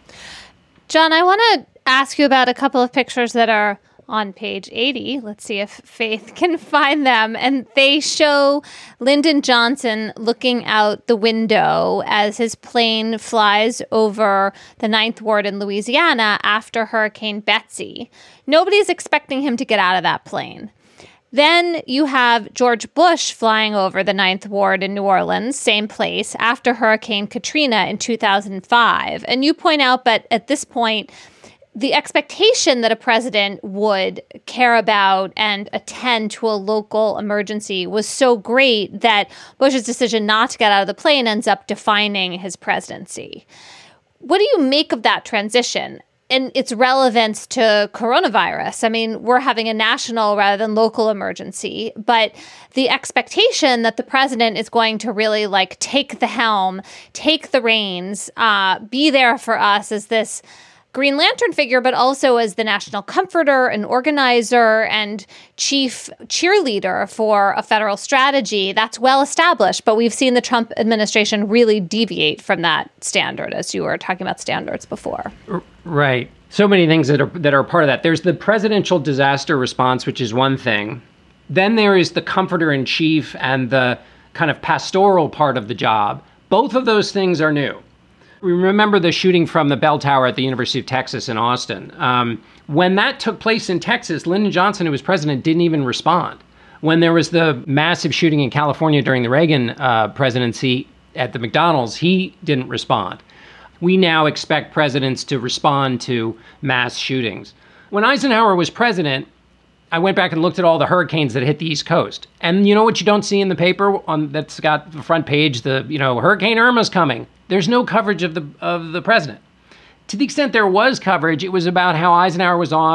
John, I want to ask you about a couple of pictures that are on page eighty. Let's see if Faith can find them. And they show Lyndon Johnson looking out the window as his plane flies over the Ninth Ward in Louisiana after Hurricane Betsy. Nobody's expecting him to get out of that plane. Then you have George Bush flying over the Ninth Ward in New Orleans, same place, after Hurricane Katrina in two thousand five. And you point out, but at this point, the expectation that a president would care about and attend to a local emergency was so great that Bush's decision not to get out of the plane ends up defining his presidency. What do you make of that transition and its relevance to coronavirus? I mean, we're having a national rather than local emergency, but the expectation that the president is going to really like take the helm, take the reins, uh, be there for us as this Green Lantern figure, but also as the national comforter and organizer and chief cheerleader for a federal strategy, that's well established. But we've seen the Trump administration really deviate from that standard, as you were talking about standards before. Right. So many things that are that are part of that. There's the presidential disaster response, which is one thing. Then there is the comforter in chief and the kind of pastoral part of the job. Both of those things are new. Remember the shooting from the bell tower at the University of Texas in Austin. Um, when that took place in Texas, Lyndon Johnson, who was president, didn't even respond. When there was the massive shooting in California during the Reagan uh, presidency at the McDonald's, he didn't respond. We now expect presidents to respond to mass shootings. When Eisenhower was president, I went back and looked at all the hurricanes that hit the East Coast. And you know what you don't see in the paper on that's got the front page, the, you know, Hurricane Irma's coming. There's no coverage of the of the president. To the extent there was coverage, it was about how Eisenhower was off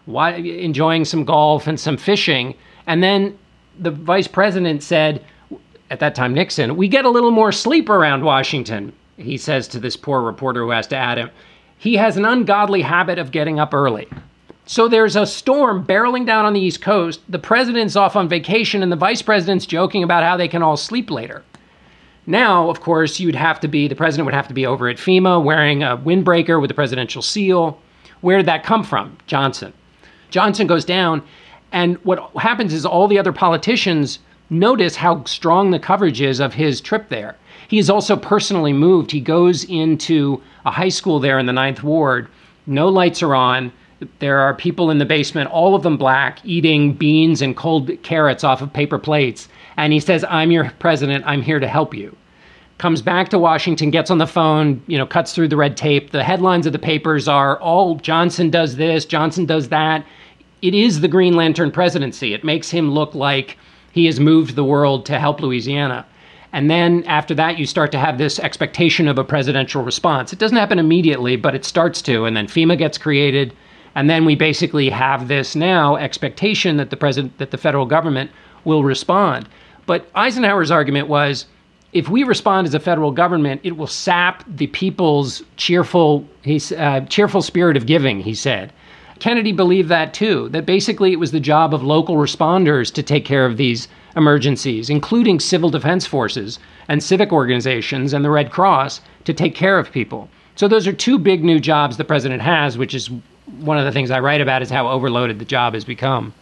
why, enjoying some golf and some fishing. And then the vice president said, at that time Nixon, we get a little more sleep around Washington. He says to this poor reporter who has to add him, he has an ungodly habit of getting up early. So there's a storm barreling down on the East Coast. The president's off on vacation and the vice president's joking about how they can all sleep later. Now, of course, you'd have to be, the president would have to be over at FEMA wearing a windbreaker with the presidential seal. Where did that come from? Johnson. Johnson goes down, and what happens is all the other politicians notice how strong the coverage is of his trip there. He is also personally moved. He goes into a high school there in the Ninth Ward. No lights are on. There are people in the basement, all of them black, eating beans and cold carrots off of paper plates. And he says, I'm your president. I'm here to help you. Comes back to Washington, gets on the phone, you know, cuts through the red tape. The headlines of the papers are all Johnson does this, Johnson does that. It is the Green Lantern presidency. It makes him look like he has moved the world to help Louisiana. And then after that, you start to have this expectation of a presidential response. It doesn't happen immediately, but it starts to. And then FEMA gets created. And then we basically have this now expectation that the president, that the federal government will respond. But Eisenhower's argument was, if we respond as a federal government, it will sap the people's cheerful, he's, uh, cheerful spirit of giving, he said. Kennedy believed that too, that basically it was the job of local responders to take care of these emergencies, including civil defense forces and civic organizations and the Red Cross, to take care of people. So those are two big new jobs the president has, which is one of the things I write about, is how overloaded the job has become.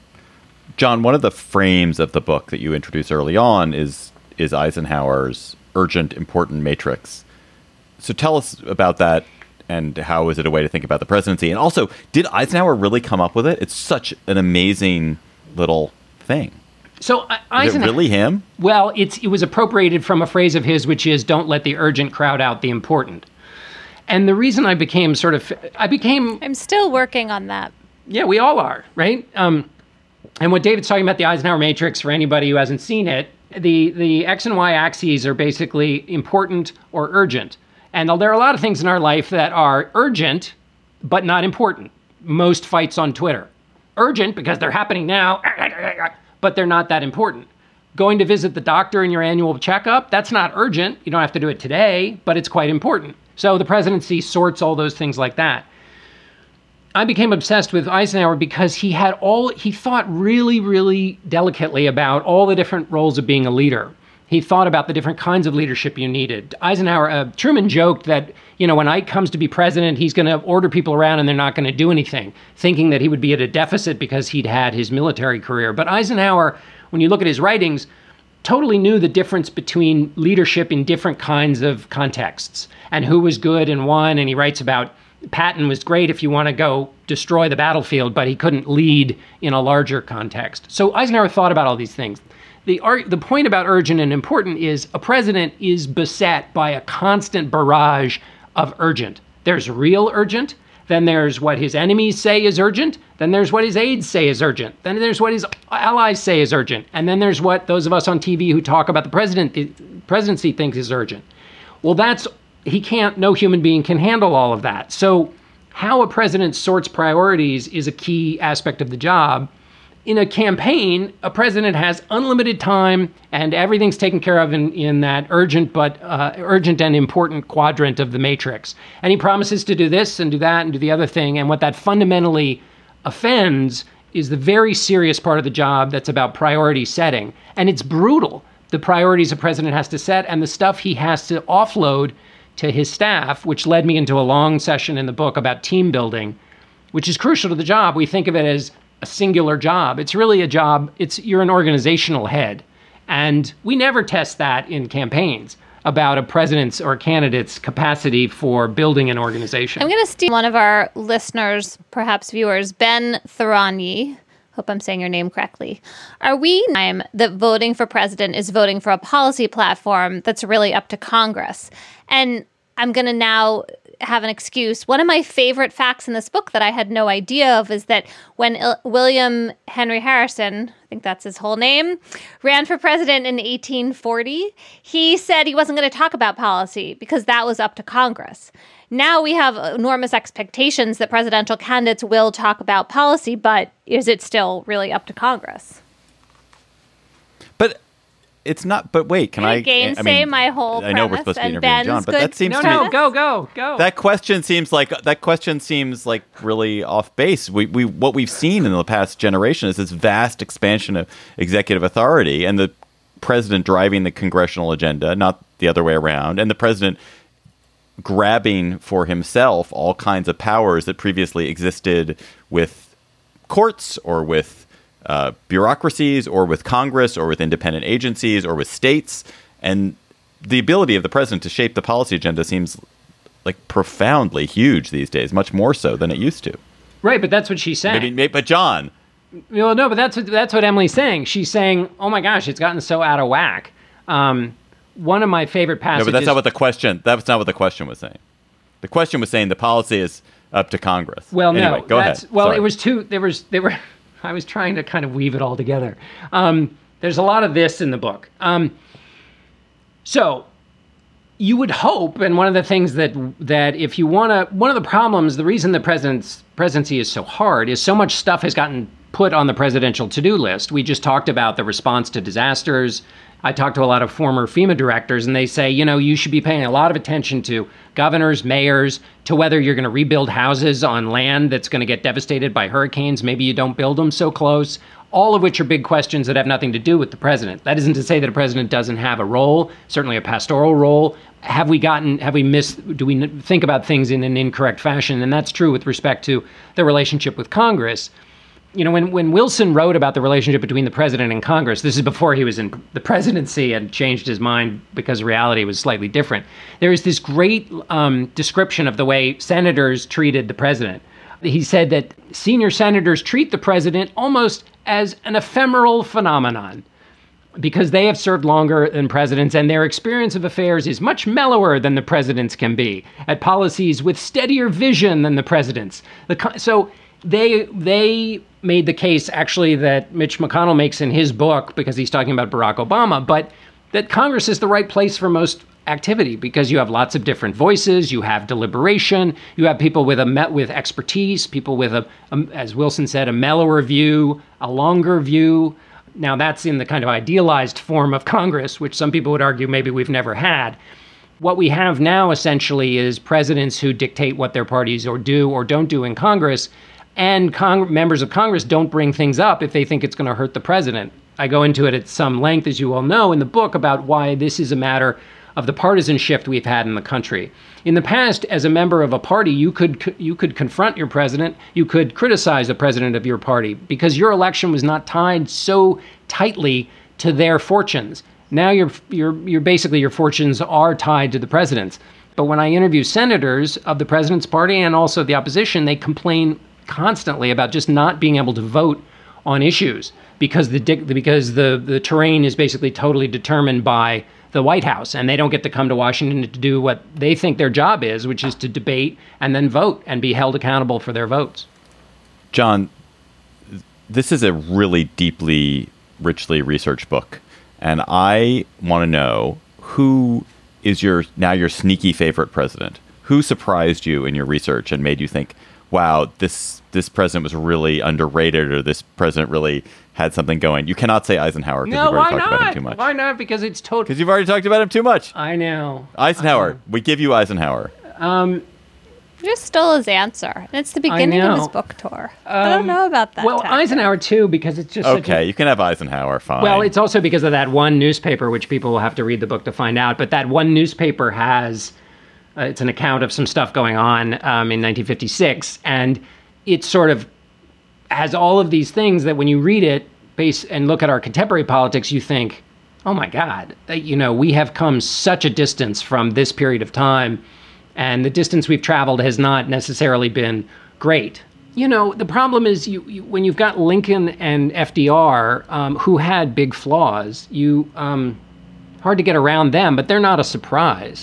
John, one of the frames of the book that you introduced early on is is Eisenhower's urgent, important matrix. So tell us about that, and how is it a way to think about the presidency? And also, did Eisenhower really come up with it? It's such an amazing little thing. So uh, Eisenhower, is it really him? Well, it's it was appropriated from a phrase of his, which is, don't let the urgent crowd out the important. And the reason I became sort of, I became... I'm still working on that. Yeah, we all are, right? Um, and what David's talking about, the Eisenhower matrix, for anybody who hasn't seen it, the, the X and Y axes are basically important or urgent. And there are a lot of things in our life that are urgent, but not important. Most fights on Twitter. Urgent because they're happening now, but they're not that important. Going to visit the doctor in your annual checkup, that's not urgent. You don't have to do it today, but it's quite important. So the presidency sorts all those things like that. I became obsessed with Eisenhower because he had all, he thought really, really delicately about all the different roles of being a leader. He thought about the different kinds of leadership you needed. Eisenhower, uh, Truman joked that, you know, when Ike comes to be president, he's going to order people around and they're not going to do anything, thinking that he would be at a deficit because he'd had his military career. But Eisenhower, when you look at his writings, totally knew the difference between leadership in different kinds of contexts and who was good in one. And he writes about Patton was great if you want to go destroy the battlefield, but he couldn't lead in a larger context. So Eisenhower thought about all these things. The art, the point about urgent and important is a president is beset by a constant barrage of urgent. There's real urgent. Then there's what his enemies say is urgent. Then there's what his aides say is urgent. Then there's what his allies say is urgent. And then there's what those of us on T V who talk about the president, the presidency thinks is urgent. Well, that's, he can't, no human being can handle all of that. So how a president sorts priorities is a key aspect of the job. In a campaign, a president has unlimited time and everything's taken care of in, in that urgent but uh, urgent and important quadrant of the matrix. And he promises to do this and do that and do the other thing. And what that fundamentally offends is the very serious part of the job that's about priority setting. And it's brutal, the priorities a president has to set and the stuff he has to offload to his staff, which led me into a long session in the book about team building, which is crucial to the job. We think of it as a singular job. It's really a job. It's you're an organizational head. And we never test that in campaigns about a president's or candidate's capacity for building an organization. I'm going to steal one of our listeners, perhaps viewers, Ben Tharani. Hope I'm saying your name correctly. Are we time that voting for president is voting for a policy platform that's really up to Congress? And I'm going to now have an excuse. One of my favorite facts in this book that I had no idea of is that when Il- William Henry Harrison, I think that's his whole name, ran for president in eighteen forty, he said he wasn't going to talk about policy because that was up to Congress. Now we have enormous expectations that presidential candidates will talk about policy, but is it still really up to Congress? But it's not. But wait, can Can I? I gainsay I mean, my whole I know we're premise supposed to be and interviewing Ben's John, but good that seems No, to me no, go, go, go. that question seems like that question seems like really off base. We we what we've seen in the past generation is this vast expansion of executive authority, and the president driving the congressional agenda, not the other way around, and the president grabbing for himself all kinds of powers that previously existed with courts or with uh, bureaucracies or with Congress or with independent agencies or with states. And the ability of the president to shape the policy agenda seems like profoundly huge these days, much more so than it used to. Right, but that's what she's saying. Maybe, maybe but John. Well, no, but that's what, that's what Emily's saying. She's saying, oh my gosh, it's gotten so out of whack. Um, One of my favorite No, passages. but that's not what the question. That's not what the question was saying. The question was saying the policy is up to Congress. Well, anyway, no. go that's, ahead. Well, Sorry. it was two. There was. There were. I was trying to kind of weave it all together. Um, there's a lot of this in the book. Um, so, you would hope, and one of the things that that if you want to, one of the problems, the reason the president's presidency is so hard is so much stuff has gotten put on the presidential to-do list. We just talked about the response to disasters. I talked to a lot of former FEMA directors, and they say, you know, you should be paying a lot of attention to governors, mayors, to whether you're going to rebuild houses on land that's going to get devastated by hurricanes. Maybe you don't build them so close, all of which are big questions that have nothing to do with the president. That isn't to say that a president doesn't have a role, certainly a pastoral role. Have we gotten, have we missed, do we think about things in an incorrect fashion? And that's true with respect to the relationship with Congress. You know, when, when Wilson wrote about the relationship between the president and Congress, this is before he was in the presidency and changed his mind because reality was slightly different. There is this great um, description of the way senators treated the president. He said that senior senators treat the president almost as an ephemeral phenomenon because they have served longer than presidents and their experience of affairs is much mellower than the president's can be, at policies with steadier vision than the president's. The, so they they made the case actually that Mitch McConnell makes in his book because he's talking about Barack Obama, but that Congress is the right place for most activity because you have lots of different voices, you have deliberation, you have people with a met with expertise, people with a, a, as Wilson said, a mellower view, a longer view. Now that's in the kind of idealized form of Congress, which some people would argue maybe we've never had. What we have now essentially is presidents who dictate what their parties or do or don't do in Congress, and Cong- members of Congress don't bring things up if they think it's going to hurt the president. I go into it at some length, as you all know, in the book about why this is a matter of the partisan shift we've had in the country. In the past, as a member of a party, you could you could confront your president, you could criticize the president of your party because your election was not tied so tightly to their fortunes. Now you're you're you're basically your fortunes are tied to the president's. But when I interview senators of the president's party and also the opposition, they complain constantly about just not being able to vote on issues because the because the the terrain is basically totally determined by the White House, and they don't get to come to Washington to do what they think their job is, which is to debate and then vote and be held accountable for their votes. John, this is a really deeply, richly researched book, and I want to know who is your now your sneaky favorite president? Who surprised you in your research and made you think, wow, this this president was really underrated, or this president really had something going? You cannot say Eisenhower because No, you've already why talked not? about him too much. Why not? Because it's total. Because you've already talked about him too much. I know. Eisenhower. I We give you Eisenhower. Um, You just stole his answer. And it's the beginning of his know. book tour. I don't Um, know about that. well, tactic. Eisenhower too, because it's just such Okay, a, you can have Eisenhower. Fine. well, it's also because of that one newspaper, which people will have to read the book to find out. But that one newspaper has, uh, it's an account of some stuff going on um, in nineteen fifty-six, and it sort of has all of these things that when you read it base and look at our contemporary politics, you think, oh my God, uh, you know, we have come such a distance from this period of time, and the distance we've traveled has not necessarily been great. You know, the problem is you, you when you've got Lincoln and F D R, um, who had big flaws, you um, hard to get around them, but they're not a surprise.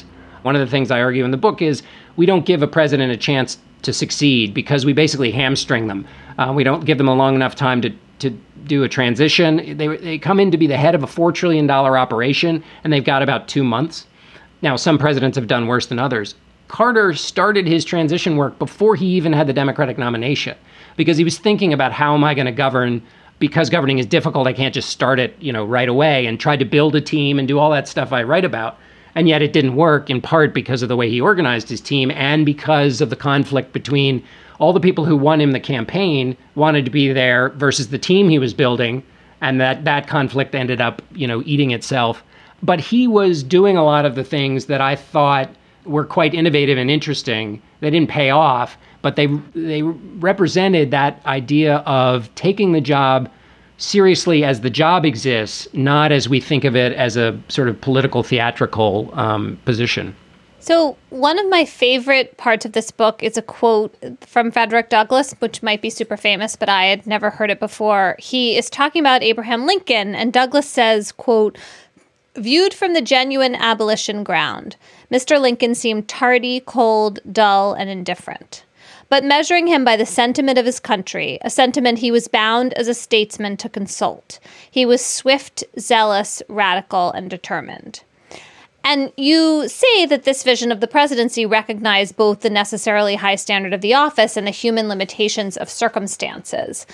One of the things I argue in the book is we don't give a president a chance to succeed because we basically hamstring them. Uh, we don't give them a long enough time to, to do a transition. They, they come in to be the head of a four trillion dollars operation, and they've got about two months. Now, some presidents have done worse than others. Carter started his transition work before he even had the Democratic nomination because he was thinking about how am I going to govern. Because governing is difficult, I can't just start it, you know, right away, and tried to build a team and do all that stuff I write about. And yet it didn't work, in part because of the way he organized his team and because of the conflict between all the people who won him the campaign wanted to be there versus the team he was building. And that, that conflict ended up, you know, eating itself. But he was doing a lot of the things that I thought were quite innovative and interesting. They didn't pay off, but they they represented that idea of taking the job seriously as the job exists, not as we think of it as a sort of political theatrical um, position. So one of my favorite parts of this book is a quote from Frederick Douglass, which might be super famous, but I had never heard it before. He is talking about Abraham Lincoln, and Douglass says, quote, "Viewed from the genuine abolition ground, Mister Lincoln seemed tardy, cold, dull, and indifferent. But measuring him by the sentiment of his country, a sentiment he was bound as a statesman to consult, he was swift, zealous, radical, and determined." And you say that this vision of the presidency recognized both the necessarily high standard of the office and the human limitations of circumstances.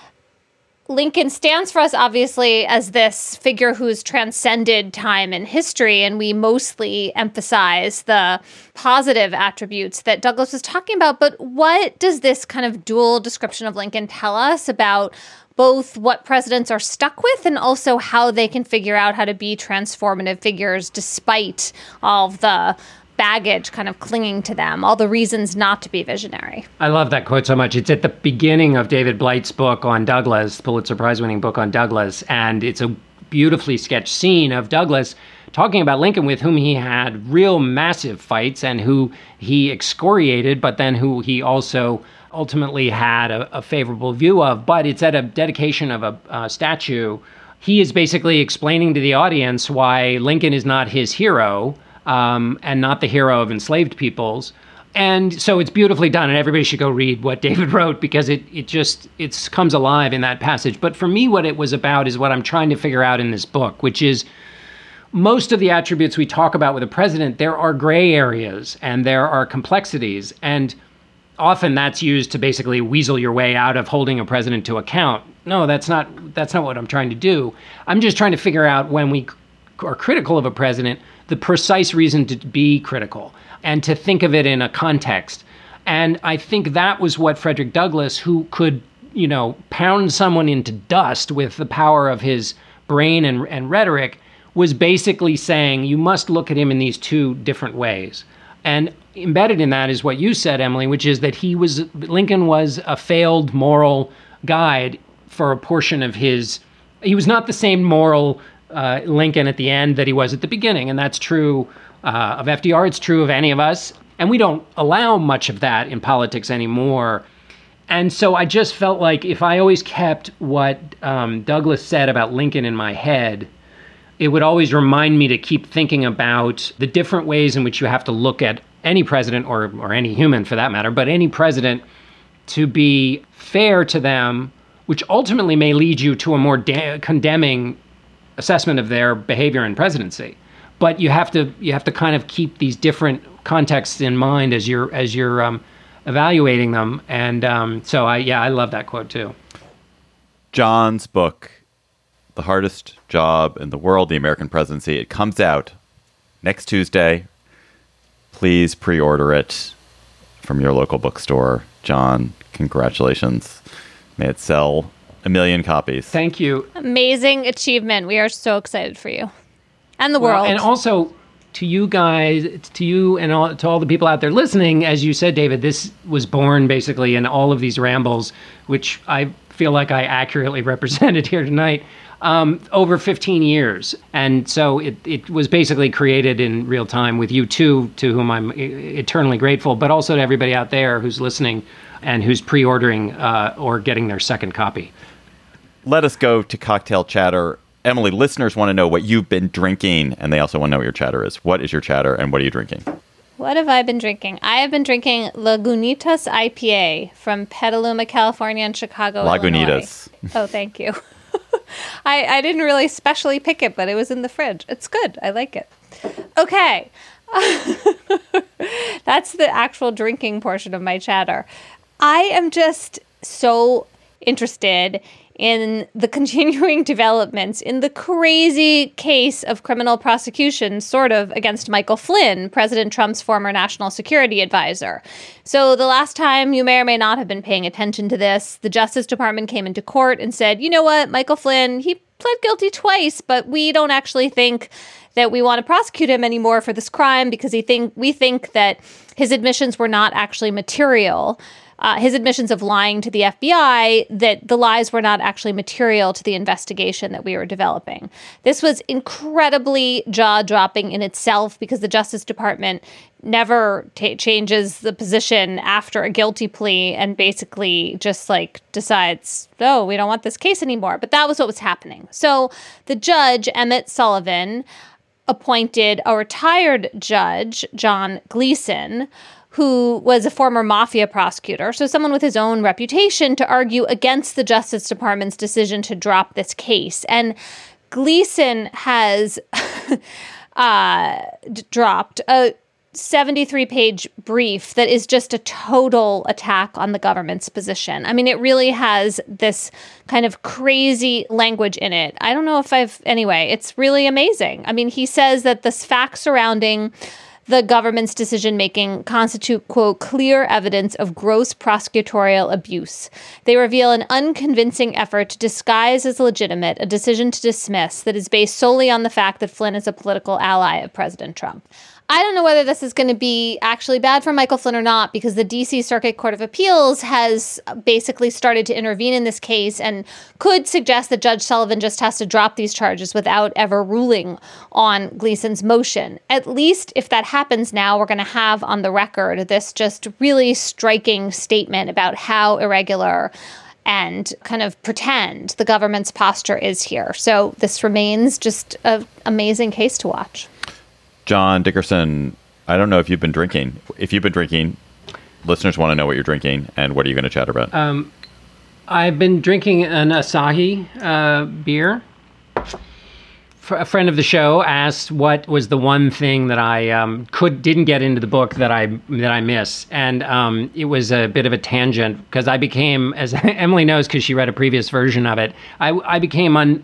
Lincoln stands for us, obviously, as this figure who's transcended time and history, and we mostly emphasize the positive attributes that Douglass was talking about. But what does this kind of dual description of Lincoln tell us about both what presidents are stuck with and also how they can figure out how to be transformative figures despite all of the baggage kind of clinging to them, all the reasons not to be visionary? I love that quote so much. It's at the beginning of David Blight's book on Douglass, Pulitzer Prize-winning book on Douglass, and it's a beautifully sketched scene of Douglass talking about Lincoln, with whom he had real massive fights and who he excoriated, but then who he also ultimately had a, a favorable view of. But it's at a dedication of a uh, statue. He is basically explaining to the audience why Lincoln is not his hero, Um, and not the hero of enslaved peoples. And so it's beautifully done, and everybody should go read what David wrote because it it just it comes alive in that passage. But for me, what it was about is what I'm trying to figure out in this book, which is most of the attributes we talk about with a president, there are gray areas and there are complexities. And often that's used to basically weasel your way out of holding a president to account. No, that's not that's not what I'm trying to do. I'm just trying to figure out when we are critical of a president, the precise reason to be critical and to think of it in a context. And I think that was what Frederick Douglass, who could, you know, pound someone into dust with the power of his brain and, and rhetoric, was basically saying, you must look at him in these two different ways. And embedded in that is what you said, Emily, which is that he was, Lincoln was a failed moral guide for a portion of his, he was not the same moral Uh, Lincoln at the end that he was at the beginning. And that's true uh, of F D R. It's true of any of us. And we don't allow much of that in politics anymore. And so I just felt like if I always kept what um, Douglass said about Lincoln in my head, it would always remind me to keep thinking about the different ways in which you have to look at any president, or, or any human for that matter, but any president, to be fair to them, which ultimately may lead you to a more da- condemning assessment of their behavior in presidency. But you have to you have to kind of keep these different contexts in mind as you're as you're um, evaluating them. And um, so I yeah I love that quote too. John's book, The Hardest Job in the World, The American Presidency. It comes out next Tuesday. Please pre-order it from your local bookstore. John, congratulations. May it sell a million copies. Thank you. Amazing achievement. We are so excited for you and the Well, world. and also to you guys, to you and all, to all the people out there listening, as you said, David, this was born basically in all of these rambles, which I feel like I accurately represented here tonight, um, over fifteen years. And so it, it was basically created in real time with you two, to whom I'm eternally grateful, but also to everybody out there who's listening and who's pre-ordering uh, or getting their second copy. Let us go to cocktail chatter. Emily, listeners want to know what you've been drinking, and they also want to know what your chatter is. What is your chatter, and what are you drinking? What have I been drinking? I have been drinking Lagunitas I P A from Petaluma, California, and Chicago, Lagunitas. Illinois. Oh, thank you. I, I didn't really specially pick it, but it was in the fridge. It's good. I like it. Okay. That's the actual drinking portion of my chatter. I am just so interested in the continuing developments in the crazy case of criminal prosecution, sort of, against Michael Flynn, President Trump's former national security advisor. So the last time, you may or may not have been paying attention to this, the Justice Department came into court and said, you know what, Michael Flynn, he pled guilty twice, but we don't actually think that we want to prosecute him anymore for this crime because he think we think that his admissions were not actually material. Uh, his admissions of lying to the F B I, that the lies were not actually material to the investigation that we were developing. This was incredibly jaw-dropping in itself because the Justice Department never t- changes the position after a guilty plea and basically just like decides, oh, we don't want this case anymore. But that was what was happening. So the judge, Emmett Sullivan, appointed a retired judge, John Gleeson, who was a former mafia prosecutor, so someone with his own reputation, to argue against the Justice Department's decision to drop this case. And Gleeson has uh, d- dropped a seventy-three page brief that is just a total attack on the government's position. I mean, it really has this kind of crazy language in it. I don't know if I've, anyway, it's really amazing. I mean, he says that the facts surrounding the government's decision-making constitute, quote, clear evidence of gross prosecutorial abuse. They reveal an unconvincing effort to disguise as legitimate a decision to dismiss that is based solely on the fact that Flynn is a political ally of President Trump. I don't know whether this is going to be actually bad for Michael Flynn or not, because the D C Circuit Court of Appeals has basically started to intervene in this case and could suggest that Judge Sullivan just has to drop these charges without ever ruling on Gleeson's motion. At least if that happens now, we're going to have on the record this just really striking statement about how irregular and kind of pretend the government's posture is here. So this remains just an amazing case to watch. John Dickerson, I don't know if you've been drinking. If you've been drinking, listeners want to know what you're drinking, and what are you going to chat about? Um, I've been drinking an Asahi uh, beer. A friend of the show asked what was the one thing that I um, could didn't get into the book that I that I miss, and um, it was a bit of a tangent because I became, as Emily knows because she read a previous version of it, I, I became un.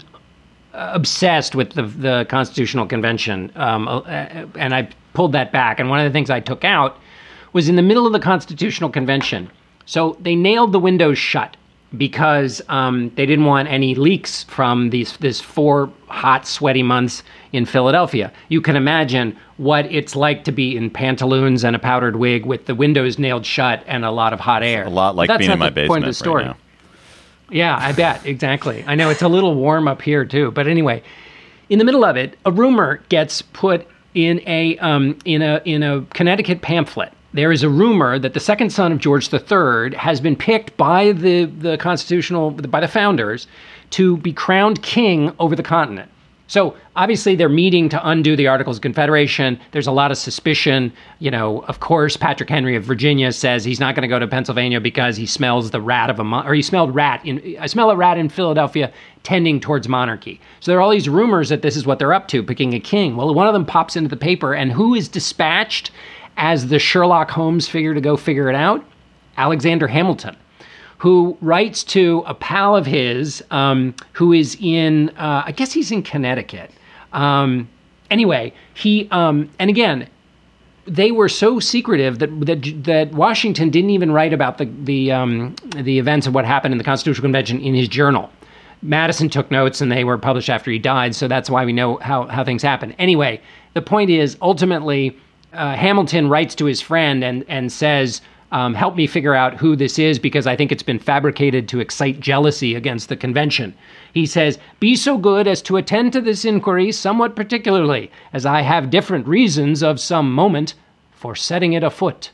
obsessed with the the Constitutional Convention, um, uh, and I pulled that back. And one of the things I took out was in the middle of the Constitutional Convention. So they nailed the windows shut because um, they didn't want any leaks from these this four hot, sweaty months in Philadelphia. You can imagine what it's like to be in pantaloons and a powdered wig with the windows nailed shut and a lot of hot air. A lot like being in my basement point of the story. right now. Yeah, I bet. Exactly. I know it's a little warm up here, too. But anyway, in the middle of it, a rumor gets put in a um, in a in a Connecticut pamphlet. There is a rumor that the second son of George the Third has been picked by the, the constitutional, by the founders, to be crowned king over the continent. So obviously they're meeting to undo the Articles of Confederation. There's a lot of suspicion. You know, of course, Patrick Henry of Virginia says he's not going to go to Pennsylvania because he smells the rat of a, mon- or he smelled rat in, I smell a rat in Philadelphia tending towards monarchy. So there are all these rumors that this is what they're up to, picking a king. Well, one of them pops into the paper, and who is dispatched as the Sherlock Holmes figure to go figure it out? Alexander Hamilton, who writes to a pal of his um, who is in, uh, I guess he's in Connecticut. Um, anyway, he, um, and again, they were so secretive that that, that Washington didn't even write about the the um, the events of what happened in the Constitutional Convention in his journal. Madison took notes, and they were published after he died, so that's why we know how, how things happen. Anyway, the point is, ultimately, uh, Hamilton writes to his friend and and says, Um, help me figure out who this is because I think it's been fabricated to excite jealousy against the convention. He says, be so good as to attend to this inquiry somewhat particularly, as I have different reasons of some moment for setting it afoot.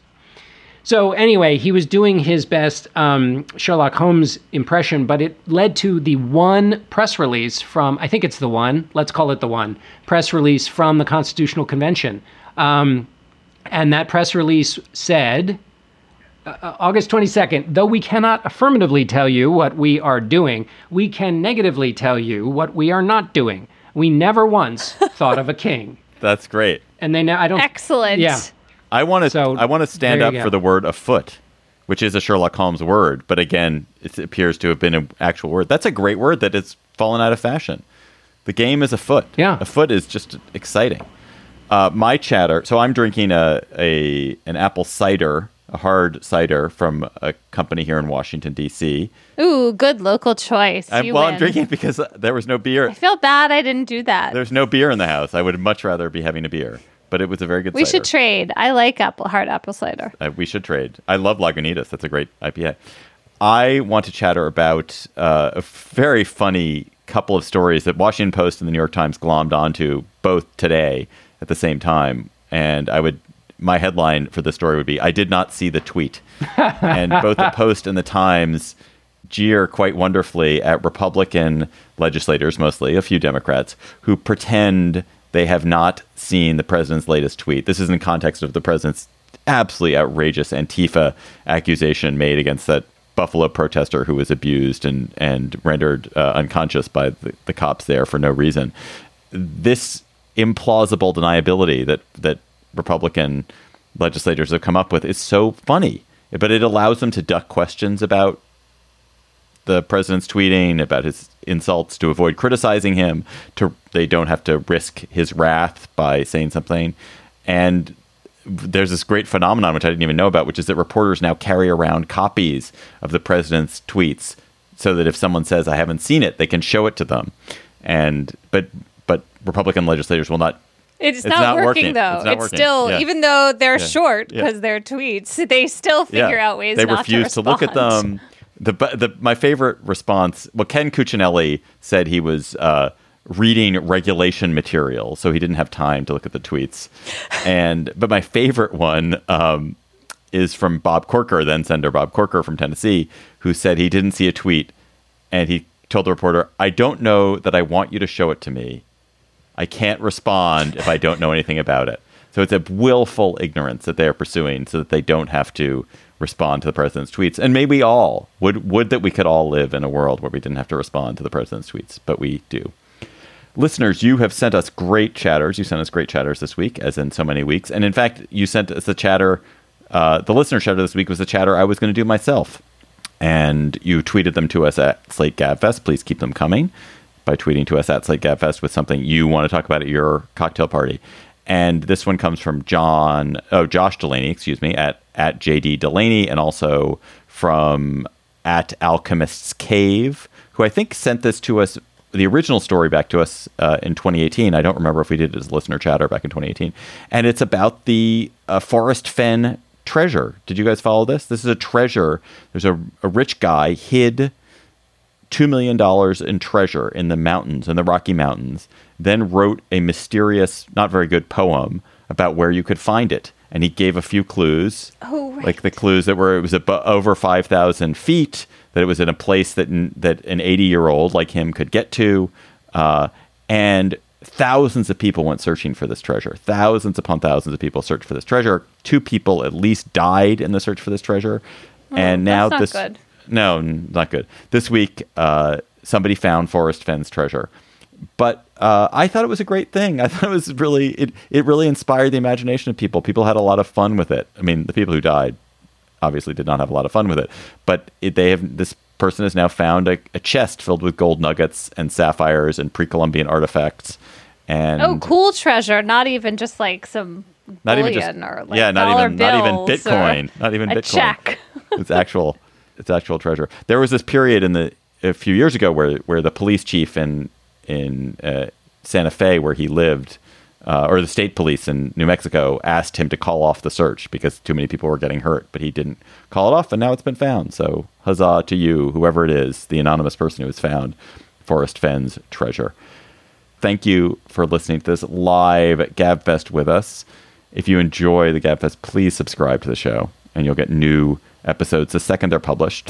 So anyway, he was doing his best um, Sherlock Holmes impression, but it led to the one press release from, I think it's the one, let's call it the one, press release from the Constitutional Convention. Um, And that press release said, uh, August twenty-second, though we cannot affirmatively tell you what we are doing, we can negatively tell you what we are not doing. We never once thought of a king. That's great. And they now, I don't. Excellent. Yeah. I want to. So, I want to stand there up you go. for the word afoot, which is a Sherlock Holmes word, but again, it appears to have been an actual word. That's a great word that has fallen out of fashion. The game is afoot. Yeah. Afoot is just exciting. Uh, my chatter. So I'm drinking a, a an apple cider, a hard cider from a company here in Washington, D C. Ooh, good local choice. I'm, You well, win. I'm drinking it because there was no beer. I feel bad I didn't do that. There's no beer in the house. I would much rather be having a beer, but it was a very good we cider. should trade. I like apple hard apple cider. Uh, we should trade. I love Lagunitas. That's a great I P A. I want to chatter about uh, a very funny couple of stories that Washington Post and the New York Times glommed onto both today at the same time. And I would, my headline for this story would be, I did not see the tweet. And both the Post and the Times jeer quite wonderfully at Republican legislators, mostly a few Democrats, who pretend they have not seen the president's latest tweet. This is in context of the president's absolutely outrageous Antifa accusation made against that Buffalo protester who was abused and, and rendered uh, unconscious by the, the cops there for no reason. This implausible deniability that, that Republican legislators have come up with is so funny, but it allows them to duck questions about the president's tweeting, about his insults, to avoid criticizing him. To they don't have to risk his wrath by saying something. And there's this great phenomenon, which I didn't even know about, which is that reporters now carry around copies of the president's tweets so that if someone says, I haven't seen it, they can show it to them. And but but Republican legislators will not. It's, It's not, not working, working. though. It's It's, not working. still, Yeah. even though they're Yeah. short Yeah. because they're tweets, they still figure Yeah. out ways they not refuse to to look at respond. them. The, the my favorite response. Well, Ken Cuccinelli said he was uh, reading regulation material, so he didn't have time to look at the tweets. And but my favorite one um, is from Bob Corker, then Senator Bob Corker from Tennessee, who said he didn't see a tweet, and he told the reporter, "I don't know that I want you to show it to me. I can't respond if I don't know anything about it." So it's a willful ignorance that they are pursuing so that they don't have to respond to the president's tweets. And maybe all would would that we could all live in a world where we didn't have to respond to the president's tweets, but we do. Listeners, you have sent us great chatters. You sent us great chatters this week, as in so many weeks. And in fact, you sent us a chatter. Uh, the listener chatter this week was a chatter I was going to do myself. And you tweeted them to us at Slate Gabfest. Please keep them coming by tweeting to us at Slate Gabfest with something you want to talk about at your cocktail party. And this one comes from John, oh, Josh Delaney, excuse me, at, at J D Delaney, and also from at Alchemist's Cave, who I think sent this to us, the original story back to us uh, in twenty eighteen. I don't remember if we did it as listener chatter back in twenty eighteen. And it's about the uh, Forest Fen treasure. Did you guys follow this? This is a treasure. There's a, a rich guy hid two million dollars in treasure in the mountains, in the Rocky Mountains, then wrote a mysterious, not very good poem about where you could find it. And he gave a few clues, Oh, right. like the clues that were, it was abo- over five thousand feet, that it was in a place that n- that an eighty-year-old like him could get to. Uh, and thousands of people went searching for this treasure. Thousands upon thousands of people searched for this treasure. Two people at least died in the search for this treasure. and now that's not this... good. No, n- not good. This week, uh, somebody found Forest Fen's treasure. But uh, I thought it was a great thing. I thought it was really, it, it really inspired the imagination of people. People had a lot of fun with it. I mean, the people who died obviously did not have a lot of fun with it. But it, they have, this person has now found a, a chest filled with gold nuggets and sapphires and pre-Columbian artifacts. And Oh, cool treasure. Not even just like some not bullion even just, or like yeah, not dollar even, not even bills Bitcoin, or not even a Bitcoin. check. It's actual, it's actual treasure. There was this period in the a few years ago where where the police chief in in uh, Santa Fe, where he lived, uh, or the state police in New Mexico, asked him to call off the search because too many people were getting hurt, but he didn't call it off, and now it's been found. So huzzah to you, whoever it is, the anonymous person who has found Forest Fen's treasure. Thank you for listening to this live GabFest with us. If you enjoy the GabFest, please subscribe to the show, and you'll get new episodes the second they're published.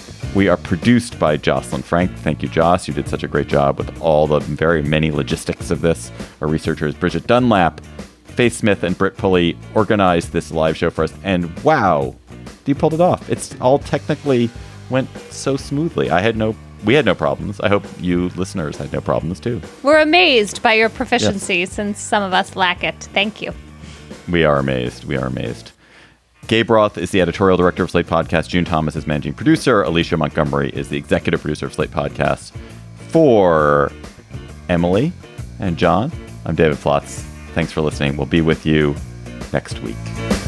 We are produced by Jocelyn Frank. Thank you, Joss. You did such a great job with all the very many logistics of this. Our researcher is Bridget Dunlap. Faith Smith and Britt Pulley organized this live show for us. And wow, you pulled it off. It's all technically went so smoothly. I had no, we had no problems. I hope you listeners had no problems too. We're amazed by your proficiency Yes. since some of us lack it. Thank you. We are amazed. We are amazed. Gabe Roth is the editorial director of Slate Podcast. June Thomas is managing producer. Alicia Montgomery is the executive producer of Slate Podcast. For Emily and John, I'm David Plotz. Thanks for listening. We'll be with you next week.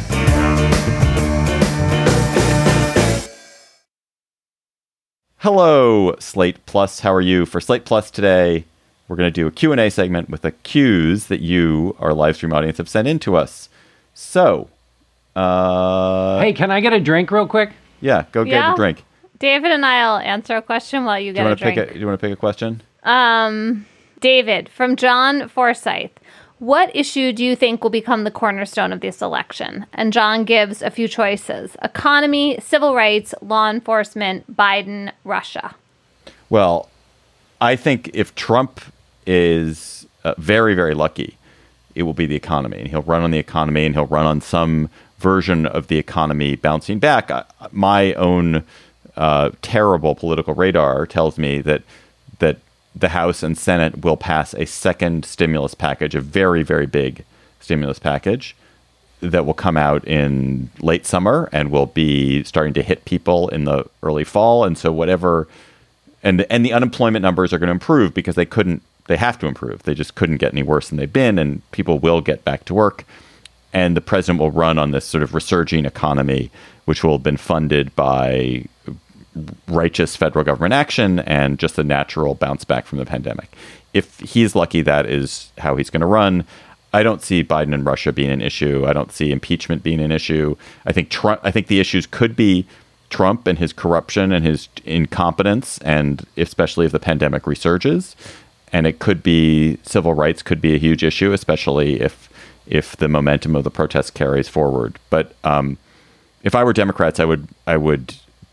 Hello, Slate Plus. How are you? For Slate Plus today, we're going to do a Q and A segment with the Qs that you, our live stream audience, have sent in to us. So... Uh, hey, can I get a drink real quick? Yeah, go get Yeah. a drink. David and I'll answer a question while you Do you get a want to pick drink. a? Do you want to pick a question? Um, David, from John Forsyth. What issue do you think will become the cornerstone of this election? And John gives a few choices: economy, civil rights, law enforcement, Biden, Russia. Well, I think if Trump is uh, very, very lucky, it will be the economy, and he'll run on the economy, and he'll run on some version of the economy bouncing back. Uh, my own uh, terrible political radar tells me that that the House and Senate will pass a second stimulus package, a very, very big stimulus package that will come out in late summer and will be starting to hit people in the early fall. And so whatever, and and the unemployment numbers are going to improve because they couldn't, they have to improve. They just couldn't get any worse than they've been, and people will get back to work. And the president will run on this sort of resurging economy, which will have been funded by righteous federal government action and just a natural bounce back from the pandemic. If he's lucky, that is how he's going to run. I don't see Biden and Russia being an issue. I don't see impeachment being an issue. I think Trump, I think the issues could be Trump and his corruption and his incompetence, and especially if the pandemic resurges. And it could be civil rights could be a huge issue, especially if if the momentum of the protests carries forward. But um, if I were Democrats, I would I would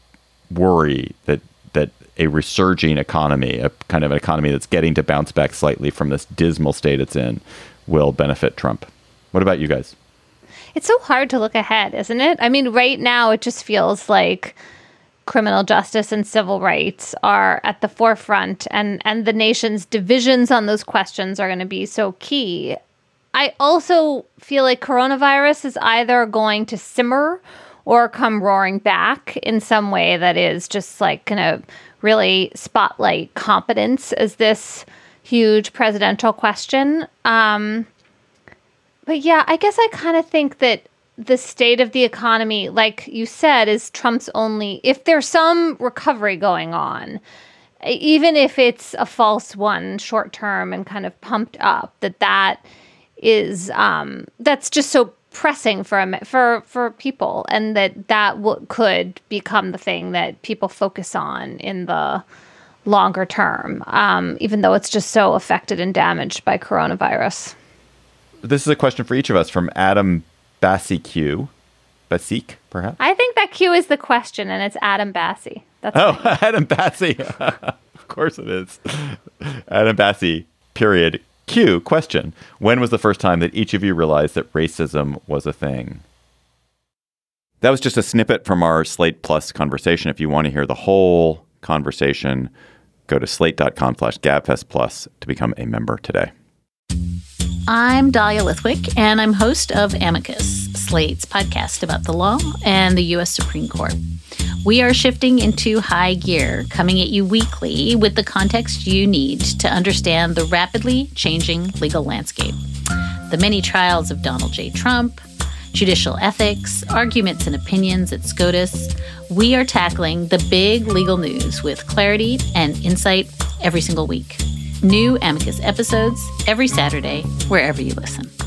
worry that that a resurging economy, a kind of an economy that's getting to bounce back slightly from this dismal state it's in, will benefit Trump. What about you guys? It's so hard to look ahead, isn't it? I mean, right now it just feels like criminal justice and civil rights are at the forefront, and, and the nation's divisions on those questions are going to be so key. I also feel like coronavirus is either going to simmer or come roaring back in some way that is just like going to really spotlight competence as this huge presidential question. Um, but yeah, I guess I kind of think that the state of the economy, like you said, is Trump's only, if there's some recovery going on, even if it's a false one, short term and kind of pumped up, that that is, um, that's just so pressing for for for people, and that that w- could become the thing that people focus on in the longer term, um, even though it's just so affected and damaged by coronavirus. This is a question for each of us from Adam Bassey-Q. Basik, perhaps? I think that Q is the question, and it's Adam Bassey. That's Oh, right. Adam Bassey. Of course it is. Adam Bassey, period. Q, question. When was the first time that each of you realized that racism was a thing? That was just a snippet from our Slate Plus conversation. If you want to hear the whole conversation, go to slate.com slash gabfest plus to become a member today. I'm Dahlia Lithwick, and I'm host of Amicus, Slate's podcast about the law and the U S Supreme Court. We are shifting into high gear, coming at you weekly with the context you need to understand the rapidly changing legal landscape. The many trials of Donald J. Trump, judicial ethics, arguments and opinions at SCOTUS. We are tackling the big legal news with clarity and insight every single week. New Amicus episodes every Saturday, wherever you listen.